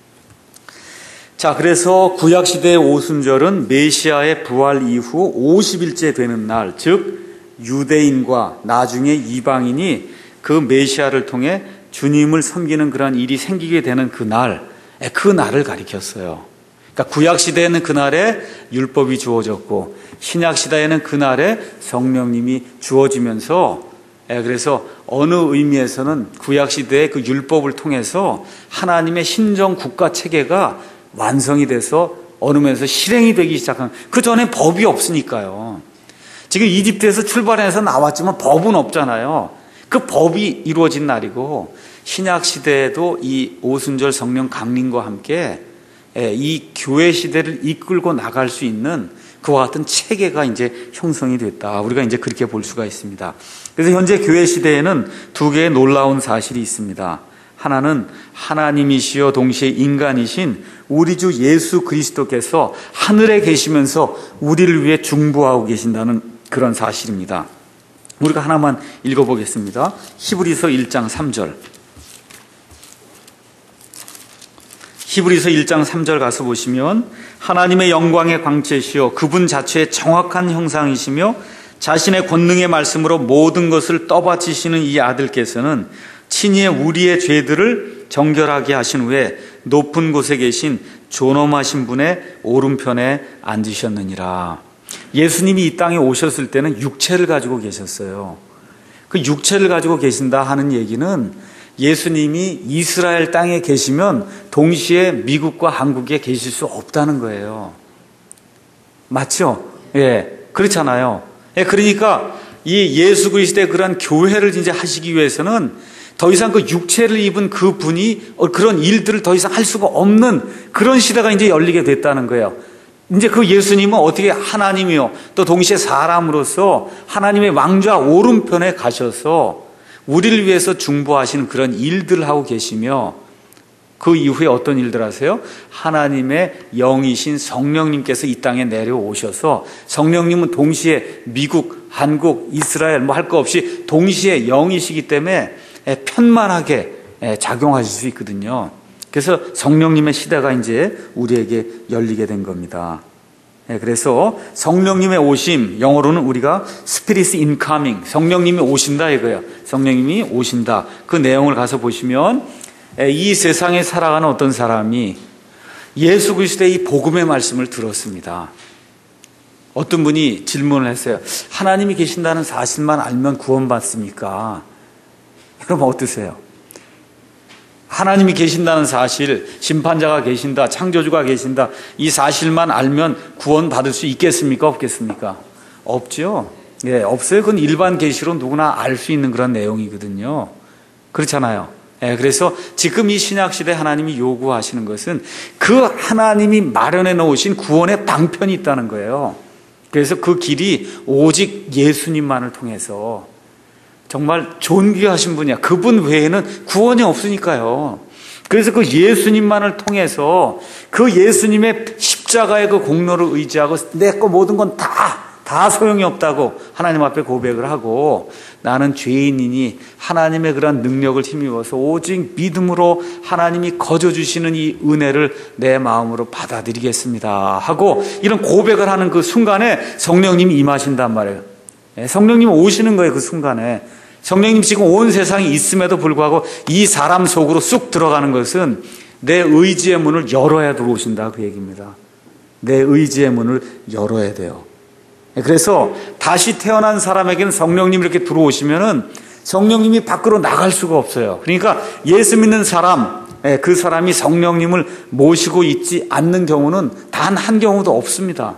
자, 그래서 구약시대의 오순절은 메시아의 부활 이후 오십 일째 되는 날, 즉 유대인과 나중에 이방인이 그 메시아를 통해 주님을 섬기는 그런 일이 생기게 되는 그 날, 그 날을 가리켰어요. 그러니까 구약시대에는 그날에 율법이 주어졌고 신약시대에는 그날에 성령님이 주어지면서, 그래서 어느 의미에서는 구약시대의 그 율법을 통해서 하나님의 신정 국가 체계가 완성이 돼서 어느 면에서 실행이 되기 시작한, 그 전에 법이 없으니까요. 지금 이집트에서 출발해서 나왔지만 법은 없잖아요. 그 법이 이루어진 날이고, 신약 시대에도 이 오순절 성령 강림과 함께 이 교회 시대를 이끌고 나갈 수 있는 그와 같은 체계가 이제 형성이 됐다. 우리가 이제 그렇게 볼 수가 있습니다. 그래서 현재 교회 시대에는 두 개의 놀라운 사실이 있습니다. 하나는 하나님이시여 동시에 인간이신 우리 주 예수 그리스도께서 하늘에 계시면서 우리를 위해 중보하고 계신다는 그런 사실입니다. 우리가 하나만 읽어보겠습니다. 히브리서 일 장 삼 절. 히브리서 일 장 삼 절 가서 보시면 하나님의 영광의 광채시요 그분 자체의 정확한 형상이시며 자신의 권능의 말씀으로 모든 것을 떠받치시는 이 아들께서는 친히 우리의 죄들을 정결하게 하신 후에 높은 곳에 계신 존엄하신 분의 오른편에 앉으셨느니라. 예수님이 이 땅에 오셨을 때는 육체를 가지고 계셨어요. 그 육체를 가지고 계신다 하는 얘기는 예수님이 이스라엘 땅에 계시면 동시에 미국과 한국에 계실 수 없다는 거예요. 맞죠? 예, 그렇잖아요. 예, 그러니까 이 예수 그리스도의 그런 교회를 이제 하시기 위해서는 더 이상 그 육체를 입은 그 분이 그런 일들을 더 이상 할 수가 없는 그런 시대가 이제 열리게 됐다는 거예요. 이제 그 예수님은 어떻게 하나님이요 또 동시에 사람으로서 하나님의 왕좌 오른편에 가셔서 우리를 위해서 중보하시는 그런 일들을 하고 계시며 그 이후에 어떤 일들 하세요? 하나님의 영이신 성령님께서 이 땅에 내려오셔서 성령님은 동시에 미국, 한국, 이스라엘 뭐 할 거 없이 동시에 영이시기 때문에 편만하게 작용하실 수 있거든요. 그래서 성령님의 시대가 이제 우리에게 열리게 된 겁니다. 그래서 성령님의 오심, 영어로는 우리가 Spirit incoming, 성령님이 오신다 이거예요. 성령님이 오신다. 그 내용을 가서 보시면 이 세상에 살아가는 어떤 사람이 예수 그리스도의 이 복음의 말씀을 들었습니다. 어떤 분이 질문을 했어요. 하나님이 계신다는 사실만 알면 구원받습니까? 그럼 어떠세요? 하나님이 계신다는 사실, 심판자가 계신다, 창조주가 계신다, 이 사실만 알면 구원받을 수 있겠습니까? 없겠습니까? 없죠. 예, 없어요. 그건 일반 계시로 누구나 알 수 있는 그런 내용이거든요. 그렇잖아요. 예, 그래서 지금 이 신약시대 하나님이 요구하시는 것은 그 하나님이 마련해 놓으신 구원의 방편이 있다는 거예요. 그래서 그 길이 오직 예수님만을 통해서 정말 존귀하신 분이야. 그분 외에는 구원이 없으니까요. 그래서 그 예수님만을 통해서 그 예수님의 십자가의 그 공로를 의지하고 내 거 모든 건 다, 다 소용이 없다고 하나님 앞에 고백을 하고 나는 죄인이니 하나님의 그런 능력을 힘입어서 오직 믿음으로 하나님이 거저주시는 이 은혜를 내 마음으로 받아들이겠습니다 하고 이런 고백을 하는 그 순간에 성령님이 임하신단 말이에요. 성령님이 오시는 거예요. 그 순간에. 성령님 지금 온 세상이 있음에도 불구하고 이 사람 속으로 쑥 들어가는 것은 내 의지의 문을 열어야 들어오신다 그 얘기입니다. 내 의지의 문을 열어야 돼요. 그래서 다시 태어난 사람에게는 성령님이 이렇게 들어오시면은 성령님이 밖으로 나갈 수가 없어요. 그러니까 예수 믿는 사람, 그 사람이 성령님을 모시고 있지 않는 경우는 단 한 경우도 없습니다.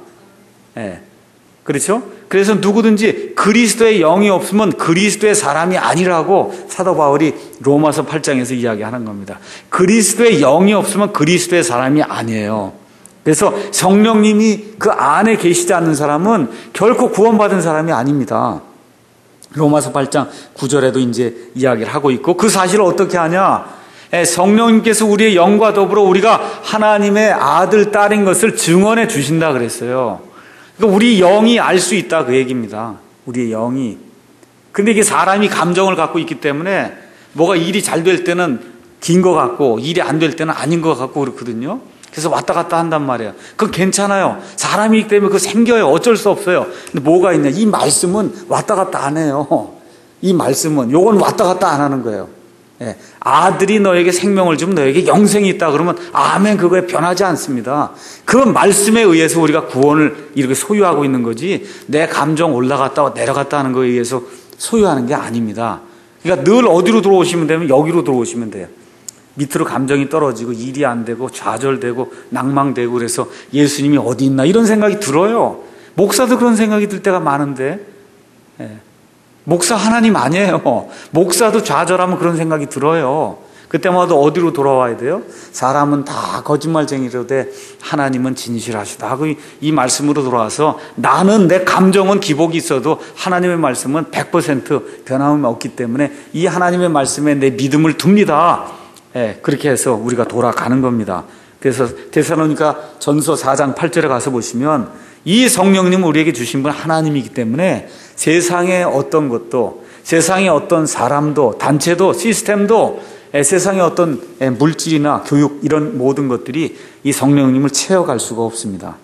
그렇죠? 그래서 누구든지 그리스도의 영이 없으면 그리스도의 사람이 아니라고 사도 바울이 로마서 팔 장에서 이야기하는 겁니다. 그리스도의 영이 없으면 그리스도의 사람이 아니에요. 그래서 성령님이 그 안에 계시지 않는 사람은 결코 구원받은 사람이 아닙니다. 로마서 팔 장 구 절에도 이제 이야기를 하고 있고 그 사실을 어떻게 하냐? 성령님께서 우리의 영과 더불어 우리가 하나님의 아들, 딸인 것을 증언해 주신다 그랬어요. 그러니까 우리 영이 알 수 있다 그 얘기입니다. 우리의 영이. 근데 이게 사람이 감정을 갖고 있기 때문에 뭐가 일이 잘 될 때는 긴 것 같고 일이 안 될 때는 아닌 것 같고 그렇거든요. 그래서 왔다 갔다 한단 말이에요. 그건 괜찮아요. 사람이기 때문에 그거 생겨요. 어쩔 수 없어요. 근데 뭐가 있냐. 이 말씀은 왔다 갔다 안 해요. 이 말씀은 요건 왔다 갔다 안 하는 거예요. 예. 아들이 너에게 생명을 주면 너에게 영생이 있다 그러면 아멘 그거에 변하지 않습니다. 그 말씀에 의해서 우리가 구원을 이렇게 소유하고 있는 거지 내 감정 올라갔다 내려갔다 하는 거에 의해서 소유하는 게 아닙니다. 그러니까 늘 어디로 들어오시면 되면 여기로 들어오시면 돼요. 밑으로 감정이 떨어지고 일이 안 되고 좌절되고 낭망되고 그래서 예수님이 어디 있나 이런 생각이 들어요. 목사도 그런 생각이 들 때가 많은데 예. 목사 하나님 아니에요. 목사도 좌절하면 그런 생각이 들어요. 그때마다 어디로 돌아와야 돼요? 사람은 다 거짓말쟁이로되 하나님은 진실하시다. 이 말씀으로 돌아와서 나는 내 감정은 기복이 있어도 하나님의 말씀은 백 퍼센트 변함이 없기 때문에 이 하나님의 말씀에 내 믿음을 둡니다. 예, 그렇게 해서 우리가 돌아가는 겁니다. 그래서 데살로니가 전서 사 장 팔 절에 가서 보시면 이 성령님은 우리에게 주신 분 하나님이기 때문에 세상의 어떤 것도, 세상의 어떤 사람도, 단체도, 시스템도, 세상의 어떤 물질이나 교육 이런 모든 것들이 이 성령님을 채워갈 수가 없습니다.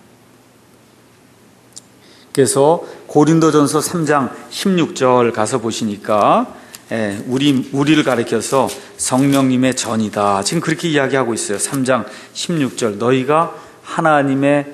그래서 고린도전서 삼 장 십육 절 가서 보시니까 우리, 우리를 가리켜서 성령님의 전이다. 지금 그렇게 이야기하고 있어요. 삼 장 십육 절. 너희가 하나님의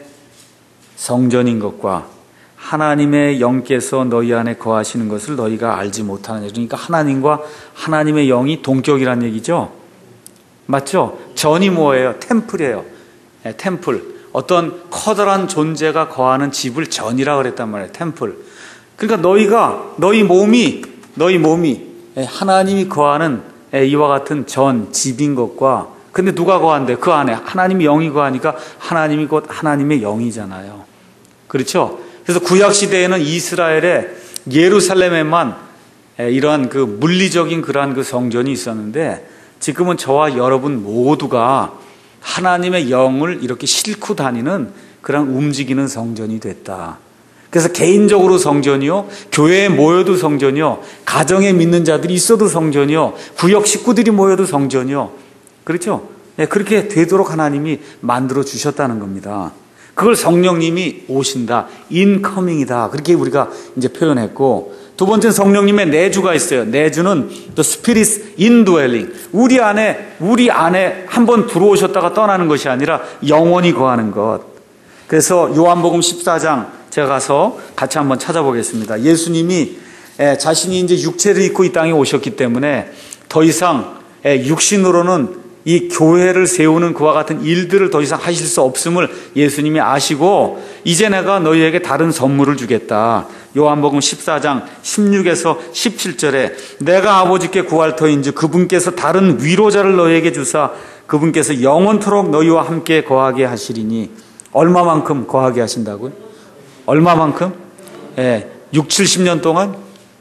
성전인 것과 하나님의 영께서 너희 안에 거하시는 것을 너희가 알지 못하느냐. 그러니까 하나님과 하나님의 영이 동격이라는 얘기죠. 맞죠? 전이 뭐예요? 템플이에요. 네, 템플. 어떤 커다란 존재가 거하는 집을 전이라 그랬단 말이에요. 템플. 그러니까 너희가 너희 몸이 너희 몸이 하나님이 거하는 이와 같은 전 집인 것과, 근데 누가 거한대? 그 안에 하나님의 영이 거하니까 하나님이 곧 하나님의 영이잖아요. 그렇죠? 그래서 구약 시대에는 이스라엘의 예루살렘에만 이러한 그 물리적인 그러한 그 성전이 있었는데, 지금은 저와 여러분 모두가 하나님의 영을 이렇게 싣고 다니는 그런 움직이는 성전이 됐다. 그래서 개인적으로 성전이요, 교회에 모여도 성전이요, 가정에 믿는 자들이 있어도 성전이요, 구역 식구들이 모여도 성전이요. 그렇죠? 네, 그렇게 되도록 하나님이 만들어 주셨다는 겁니다. 그걸 성령님이 오신다, 인커밍이다, 그렇게 우리가 이제 표현했고, 두 번째는 성령님의 내주가 있어요. 내주는 the Spirit indwelling. 우리 안에, 우리 안에 한번 들어오셨다가 떠나는 것이 아니라 영원히 거하는 것. 그래서 요한복음 십사 장 제가 가서 같이 한번 찾아보겠습니다. 예수님이 자신이 이제 육체를 입고 이 땅에 오셨기 때문에 더 이상 육신으로는 이 교회를 세우는 그와 같은 일들을 더 이상 하실 수 없음을 예수님이 아시고, 이제 내가 너희에게 다른 선물을 주겠다. 요한복음 십사 장 십육에서 십칠 절에 내가 아버지께 구할 터인즉 그분께서 다른 위로자를 너희에게 주사 그분께서 영원토록 너희와 함께 거하게 하시리니. 얼마만큼 거하게 하신다고요? 얼마만큼? 예, 육, 칠십 년 동안?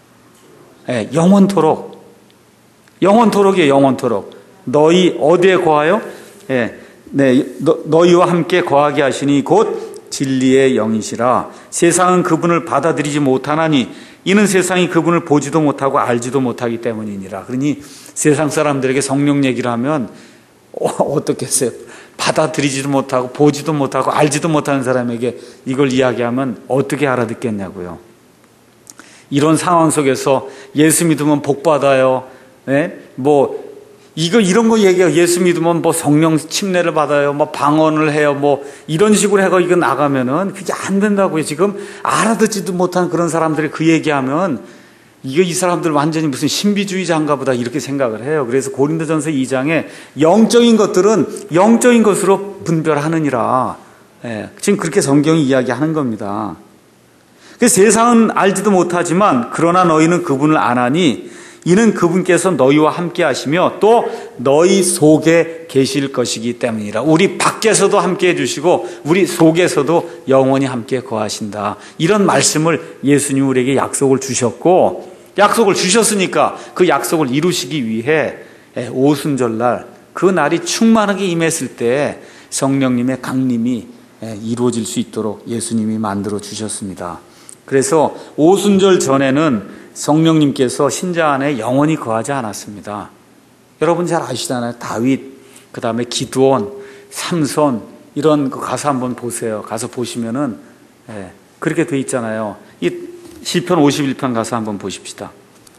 예, 영원토록. 영원토록이에요, 영원토록. 너희 어디에 거하여? 예, 네, 너, 너희와 함께 거하게 하시니 곧 진리의 영이시라. 세상은 그분을 받아들이지 못하나니 이는 세상이 그분을 보지도 못하고 알지도 못하기 때문이니라. 그러니 세상 사람들에게 성령 얘기를 하면 어, 어떻겠어요? 받아들이지도 못하고 보지도 못하고 알지도 못하는 사람에게 이걸 이야기하면 어떻게 알아듣겠냐고요. 이런 상황 속에서 예수 믿으면 복 받아요. 네? 뭐 이거 이런 거 얘기해요. 예수 믿으면 뭐 성령 침례를 받아요. 뭐 방언을 해요. 뭐 이런 식으로 해가 이거 나가면은 그게 안 된다고요. 지금 알아듣지도 못하는 그런 사람들이 그 얘기하면 이거 이 사람들 완전히 무슨 신비주의자인가 보다 이렇게 생각을 해요. 그래서 고린도전서 이 장에 영적인 것들은 영적인 것으로 분별하느니라. 예, 지금 그렇게 성경이 이야기하는 겁니다. 그래서 세상은 알지도 못하지만 그러나 너희는 그분을 아나니 이는 그분께서 너희와 함께 하시며 또 너희 속에 계실 것이기 때문이라. 우리 밖에서도 함께 해주시고 우리 속에서도 영원히 함께 거하신다. 이런 말씀을 예수님 우리에게 약속을 주셨고, 약속을 주셨으니까 그 약속을 이루시기 위해 오순절날 그 날이 충만하게 임했을 때 성령님의 강림이 이루어질 수 있도록 예수님이 만들어 주셨습니다. 그래서 오순절 전에는 성령님께서 신자 안에 영원히 거하지 않았습니다. 여러분 잘 아시잖아요. 다윗, 그 다음에 기드온, 삼손 이런 거 가서 한번 보세요. 가서 보시면은 예, 그렇게 돼 있잖아요. 이 시편 오십일 편 가서 한번 보십시다.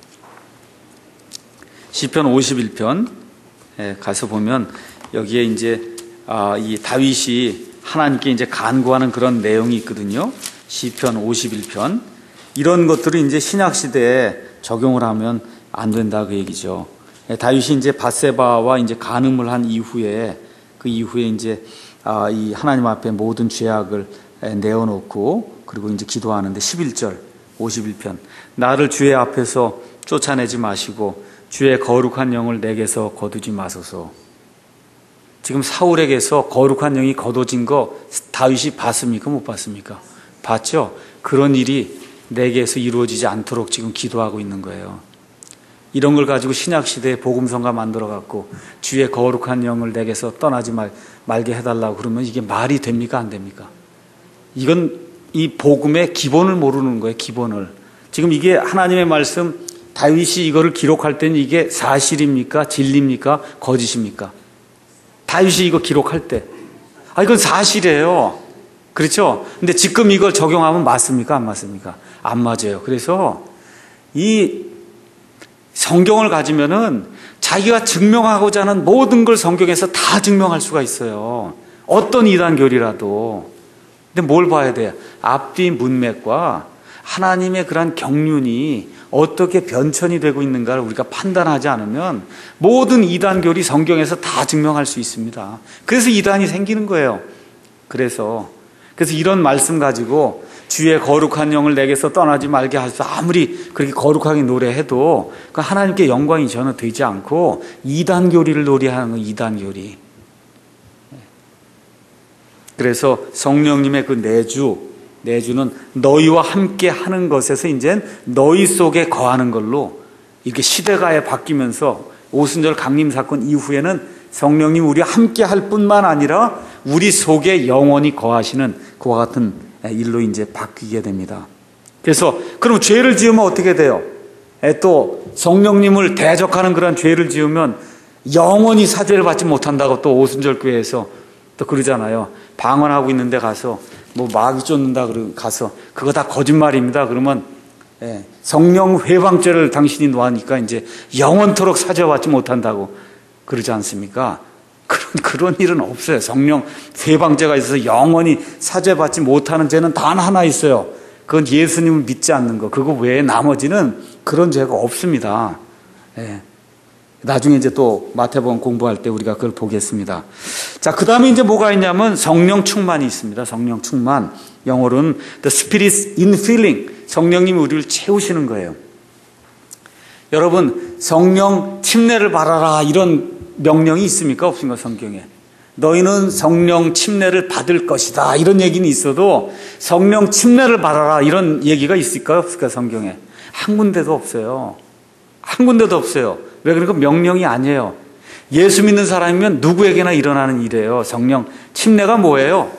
시편 오십일 편 예, 가서 보면 여기에 이제 아, 이 다윗이 하나님께 이제 간구하는 그런 내용이 있거든요. 시편 오십일 편. 이런 것들을 이제 신약 시대에 적용을 하면 안 된다 그 얘기죠. 다윗이 이제 밧세바와 이제 간음을 한 이후에 그 이후에 이제 아, 이 하나님 앞에 모든 죄악을 내어놓고 그리고 이제 기도하는데 십일 절 오십일 편 나를 주의 앞에서 쫓아내지 마시고 주의 거룩한 영을 내게서 거두지 마소서. 지금 사울에게서 거룩한 영이 거둬진 거 다윗이 봤습니까? 못 봤습니까? 봤죠? 그런 일이 내게서 이루어지지 않도록 지금 기도하고 있는 거예요. 이런 걸 가지고 신약시대에 복음성가 만들어갖고 주의 거룩한 영을 내게서 떠나지 말, 말게 해달라고 그러면 이게 말이 됩니까? 안 됩니까? 이건 이 복음의 기본을 모르는 거예요. 기본을. 지금 이게 하나님의 말씀, 다윗이 이거를 기록할 때는 이게 사실입니까? 진리입니까? 거짓입니까? 다윗이 이거 기록할 때. 아, 이건 사실이에요. 그렇죠? 근데 지금 이걸 적용하면 맞습니까? 안 맞습니까? 안 맞아요. 그래서 이 성경을 가지면은 자기가 증명하고자 하는 모든 걸 성경에서 다 증명할 수가 있어요. 어떤 이단교리라도. 근데 뭘 봐야 돼요? 앞뒤 문맥과 하나님의 그러한 경륜이 어떻게 변천이 되고 있는가를 우리가 판단하지 않으면 모든 이단교리 성경에서 다 증명할 수 있습니다. 그래서 이단이 생기는 거예요. 그래서 그래서 이런 말씀 가지고 주의 거룩한 영을 내게서 떠나지 말게 하소서, 아무리 그렇게 거룩하게 노래해도 그 하나님께 영광이 전혀 되지 않고 이단교리를 노래하는 건 이단교리. 그래서 성령님의 그 내주, 내주는 너희와 함께 하는 것에서 이제 너희 속에 거하는 걸로 이렇게 시대가 바뀌면서 오순절 강림 사건 이후에는 성령님 우리와 함께 할 뿐만 아니라 우리 속에 영원히 거하시는 그와 같은 일로 이제 바뀌게 됩니다. 그래서 그럼 죄를 지으면 어떻게 돼요? 또 성령님을 대적하는 그런 죄를 지으면 영원히 사죄를 받지 못한다고 또 오순절 교회에서 또 그러잖아요. 방언하고 있는데 가서 뭐 마귀 쫓는다 그러 가서 그거 다 거짓말입니다. 그러면 예, 성령 회방죄를 당신이 놓으니까 이제 영원토록 사죄받지 못한다고 그러지 않습니까? 그런 그런 일은 없어요. 성령 회방죄가 있어서 영원히 사죄받지 못하는 죄는 단 하나 있어요. 그건 예수님을 믿지 않는 거. 그거 외에 나머지는 그런 죄가 없습니다. 예. 나중에 이제 또 마태복음 공부할 때 우리가 그걸 보겠습니다. 자, 그 다음에 이제 뭐가 있냐면 성령 충만이 있습니다. 성령 충만. 영어로는 the Spirit infilling. 성령님이 우리를 채우시는 거예요. 여러분, 성령 침례를 받아라 이런 명령이 있습니까? 없습니까? 성경에. 너희는 성령 침례를 받을 것이다 이런 얘기는 있어도 성령 침례를 받아라 이런 얘기가 있을까요? 없을까요? 성경에. 한 군데도 없어요. 한 군데도 없어요. 왜 그러니까 명령이 아니에요. 예수 믿는 사람이면 누구에게나 일어나는 일이에요. 성령 침례가 뭐예요?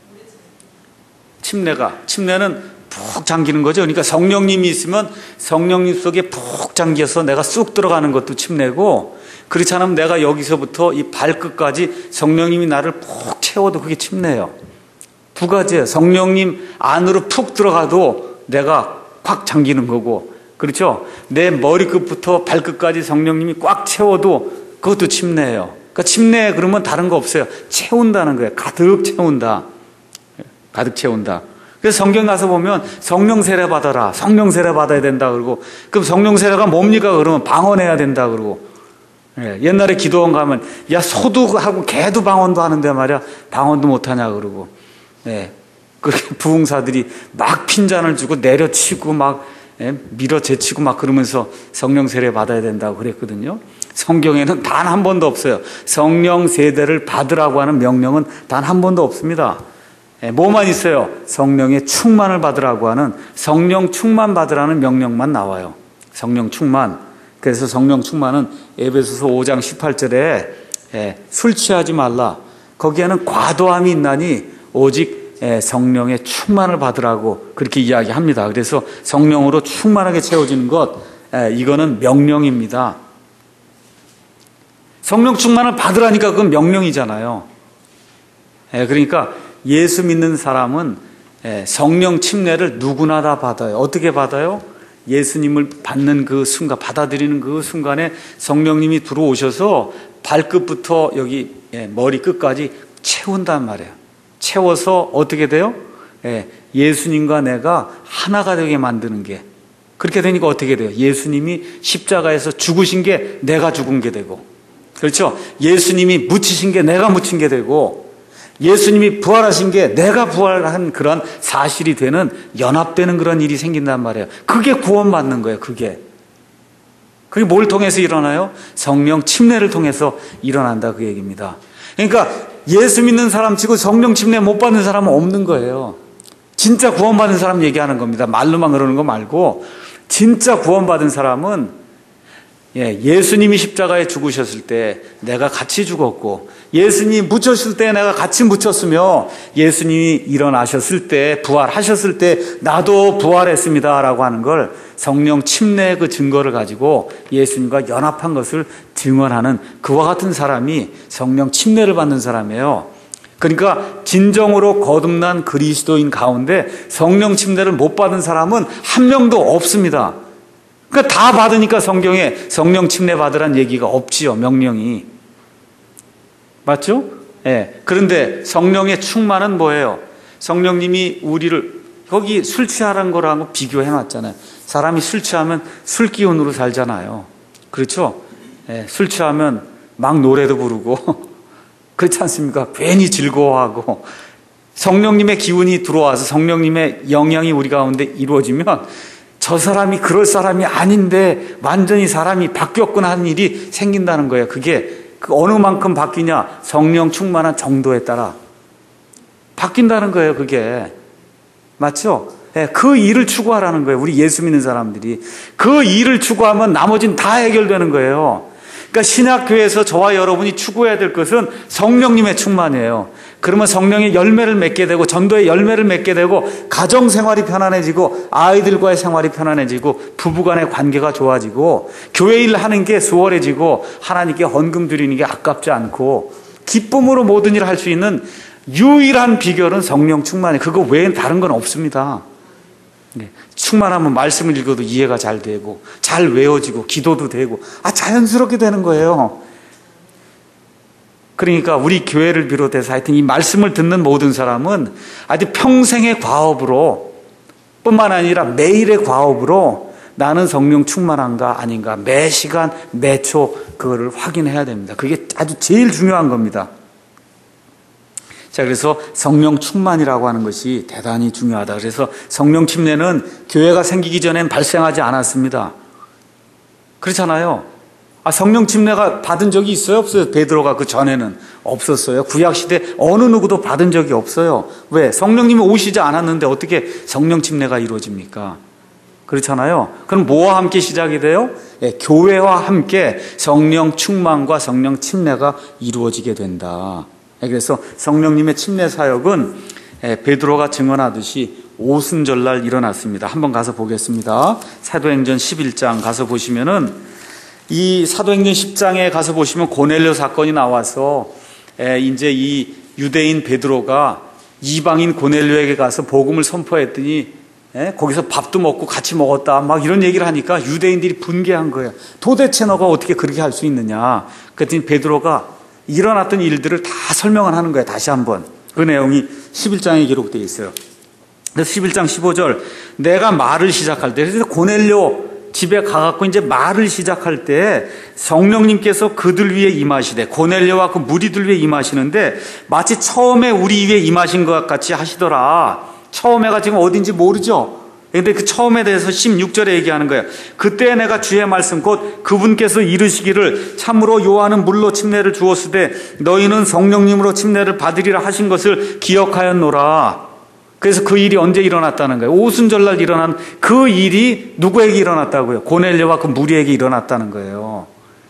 침례가 침례는 푹 잠기는 거죠. 그러니까 성령님이 있으면 성령님 속에 푹 잠겨서 내가 쑥 들어가는 것도 침례고, 그렇지 않으면 내가 여기서부터 이 발끝까지 성령님이 나를 푹 채워도 그게 침례예요. 두 가지예요. 성령님 안으로 푹 들어가도 내가 꽉 잠기는 거고, 그렇죠? 내 머리끝부터 발끝까지 성령님이 꽉 채워도 그것도 침례예요. 그러니까 침례 그러면 다른 거 없어요. 채운다는 거예요. 가득 채운다. 가득 채운다. 그래서 성경 가서 보면 성령 세례 받아라. 성령 세례 받아야 된다 그러고, 그럼 성령 세례가 뭡니까? 그러면 방언해야 된다 그러고. 예, 옛날에 기도원 가면 야 소도 하고 개도 방언도 하는데 말이야 방언도 못하냐 그러고, 예, 그렇게 부흥사들이 막 핀잔을 주고 내려치고 막 예, 밀어제치고 막 그러면서 성령 세례 받아야 된다고 그랬거든요. 성경에는 단 한 번도 없어요. 성령 세례를 받으라고 하는 명령은 단 한 번도 없습니다. 예, 뭐만 있어요? 성령의 충만을 받으라고 하는, 성령 충만 받으라는 명령만 나와요. 성령 충만. 그래서 성령 충만은 에베소서 오 장 십팔 절에 예, 술 취하지 말라. 거기에는 과도함이 있나니 오직 예, 성령의 충만을 받으라고 그렇게 이야기합니다. 그래서 성령으로 충만하게 채워지는 것, 예, 이거는 명령입니다. 성령 충만을 받으라니까 그건 명령이잖아요. 예, 그러니까 예수 믿는 사람은 예, 성령 침례를 누구나 다 받아요. 어떻게 받아요? 예수님을 받는 그 순간, 받아들이는 그 순간에 성령님이 들어오셔서 발끝부터 여기 예, 머리 끝까지 채운단 말이에요. 채워서 어떻게 돼요? 예, 예수님과 내가 하나가 되게 만드는 게, 그렇게 되니까 어떻게 돼요? 예수님이 십자가에서 죽으신 게 내가 죽은 게 되고, 그렇죠? 예수님이 묻히신 게 내가 묻힌 게 되고, 예수님이 부활하신 게 내가 부활한 그런 사실이 되는, 연합되는 그런 일이 생긴단 말이에요. 그게 구원받는 거예요. 그게 그게 뭘 통해서 일어나요? 성령 침례를 통해서 일어난다 그 얘기입니다. 그러니까 예수 믿는 사람 치고 성령 침례 못 받는 사람은 없는 거예요. 진짜 구원받은 사람 얘기하는 겁니다. 말로만 그러는 거 말고, 진짜 구원받은 사람은 예, 예수님이 십자가에 죽으셨을 때 내가 같이 죽었고, 예수님이 묻혔을 때 내가 같이 묻혔으며, 예수님이 일어나셨을 때, 부활하셨을 때 나도 부활했습니다 라고 하는 걸 성령 침례의 그 증거를 가지고 예수님과 연합한 것을 증언하는 그와 같은 사람이 성령 침례를 받는 사람이에요. 그러니까 진정으로 거듭난 그리스도인 가운데 성령 침례를 못 받은 사람은 한 명도 없습니다. 그러니까 다 받으니까 성경에 성령 침례 받으란 얘기가 없지요, 명령이. 맞죠? 예. 그런데 성령의 충만은 뭐예요? 성령님이 우리를, 거기 술 취하라는 거랑 비교해 놨잖아요. 사람이 술 취하면 술 기운으로 살잖아요. 그렇죠? 예. 술 취하면 막 노래도 부르고, 그렇지 않습니까? 괜히 즐거워하고. 성령님의 기운이 들어와서 성령님의 영향이 우리 가운데 이루어지면 저 사람이 그럴 사람이 아닌데 완전히 사람이 바뀌었구나 하는 일이 생긴다는 거예요. 그게 그 어느 만큼 바뀌냐? 성령 충만한 정도에 따라 바뀐다는 거예요. 그게 맞죠? 네, 그 일을 추구하라는 거예요. 우리 예수 믿는 사람들이 그 일을 추구하면 나머지는 다 해결되는 거예요. 그러니까 신약교회에서 저와 여러분이 추구해야 될 것은 성령님의 충만이에요. 그러면 성령의 열매를 맺게 되고 전도의 열매를 맺게 되고 가정생활이 편안해지고 아이들과의 생활이 편안해지고 부부간의 관계가 좋아지고 교회 일 하는 게 수월해지고 하나님께 헌금 드리는 게 아깝지 않고 기쁨으로 모든 일을 할 수 있는 유일한 비결은 성령 충만이에요. 그거 외엔 다른 건 없습니다. 충만하면 말씀을 읽어도 이해가 잘 되고 잘 외워지고 기도도 되고 아 자연스럽게 되는 거예요. 그러니까 우리 교회를 비롯해서 하여튼 이 말씀을 듣는 모든 사람은 아주 평생의 과업으로 뿐만 아니라 매일의 과업으로 나는 성령 충만한가 아닌가 매 시간 매 초 그거를 확인해야 됩니다. 그게 아주 제일 중요한 겁니다. 자, 그래서 성령 충만이라고 하는 것이 대단히 중요하다. 그래서 성령 침례는 교회가 생기기 전엔 발생하지 않았습니다. 그렇잖아요. 아, 성령 침례가 받은 적이 있어요? 없어요? 베드로가 그 전에는 없었어요. 구약시대 어느 누구도 받은 적이 없어요. 왜? 성령님이 오시지 않았는데 어떻게 성령 침례가 이루어집니까? 그렇잖아요. 그럼 뭐와 함께 시작이 돼요? 예, 교회와 함께 성령 충만과 성령 침례가 이루어지게 된다. 그래서 성령님의 침례 사역은 베드로가 증언하듯이 오순절날 일어났습니다. 한번 가서 보겠습니다. 사도행전 십일 장 가서 보시면은 이 사도행전 십 장에 가서 보시면 고넬료 사건이 나와서 이제 이 유대인 베드로가 이방인 고넬료에게 가서 복음을 선포했더니 거기서 밥도 먹고 같이 먹었다 막 이런 얘기를 하니까 유대인들이 분개한 거예요. 도대체 너가 어떻게 그렇게 할 수 있느냐. 그랬더니 베드로가 일어났던 일들을 다 설명을 하는 거예요. 다시 한번. 그 내용이 십일 장에 기록되어 있어요. 그래서 십일 장 십오 절 내가 말을 시작할 때 그래서 고넬료 집에 가갖고 이제 말을 시작할 때 성령님께서 그들 위에 임하시되 고넬료와 그 무리들 위에 임하시는데 마치 처음에 우리 위에 임하신 것 같이 하시더라. 처음에가 지금 어딘지 모르죠. 그런데 그 처음에 대해서 십육 절에 얘기하는 거예요. 그때 내가 주의 말씀 곧 그분께서 이르시기를 참으로 요한은 물로 침례를 주었으되 너희는 성령님으로 침례를 받으리라 하신 것을 기억하였노라. 그래서 그 일이 언제 일어났다는 거예요? 오순절날 일어난 그 일이 누구에게 일어났다고요? 고넬료와 그 무리에게 일어났다는 거예요.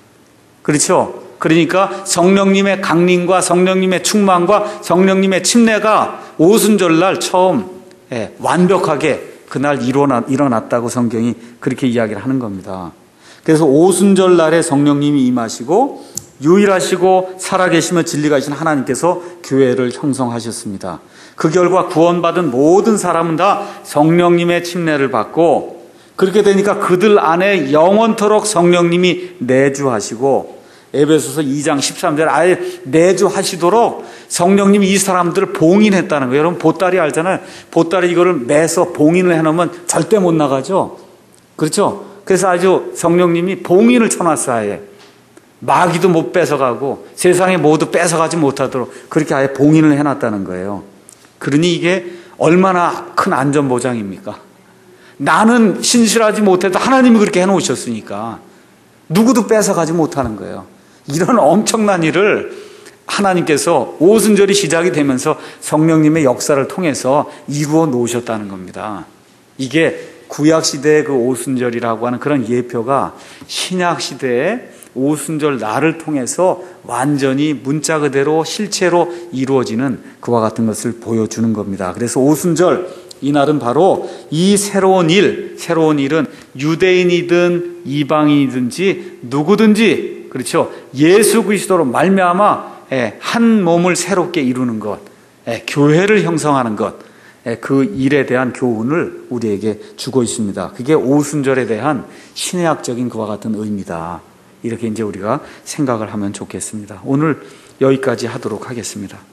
그렇죠? 그러니까 성령님의 강림과 성령님의 충만과 성령님의 침례가 오순절날 처음 예, 완벽하게 그날 일어나, 일어났다고 성경이 그렇게 이야기를 하는 겁니다. 그래서 오순절 날에 성령님이 임하시고 유일하시고 살아계시며 진리가신 하나님께서 교회를 형성하셨습니다. 그 결과 구원받은 모든 사람은 다 성령님의 침례를 받고 그렇게 되니까 그들 안에 영원토록 성령님이 내주하시고 에베소서 이 장 십삼 절 아예 내주하시도록 성령님이 이 사람들을 봉인했다는 거예요. 여러분 보따리 알잖아요. 보따리 이거를 매서 봉인을 해놓으면 절대 못 나가죠. 그렇죠? 그래서 아주 성령님이 봉인을 쳐놨어요. 아예. 마귀도 못 뺏어가고 세상에 모두 뺏어가지 못하도록 그렇게 아예 봉인을 해놨다는 거예요. 그러니 이게 얼마나 큰 안전보장입니까? 나는 신실하지 못해도 하나님이 그렇게 해놓으셨으니까 누구도 뺏어가지 못하는 거예요. 이런 엄청난 일을 하나님께서 오순절이 시작이 되면서 성령님의 역사를 통해서 이루어 놓으셨다는 겁니다. 이게 구약 시대의 그 오순절이라고 하는 그런 예표가 신약 시대의 오순절 날을 통해서 완전히 문자 그대로 실체로 이루어지는 그와 같은 것을 보여주는 겁니다. 그래서 오순절, 이날은 바로 이 새로운 일, 새로운 일은 유대인이든 이방인이든지 누구든지, 그렇죠, 예수 그리스도로 말미암아 한 몸을 새롭게 이루는 것, 교회를 형성하는 것, 그 일에 대한 교훈을 우리에게 주고 있습니다. 그게 오순절에 대한 신약적인 그와 같은 의미다. 이렇게 이제 우리가 생각을 하면 좋겠습니다. 오늘 여기까지 하도록 하겠습니다.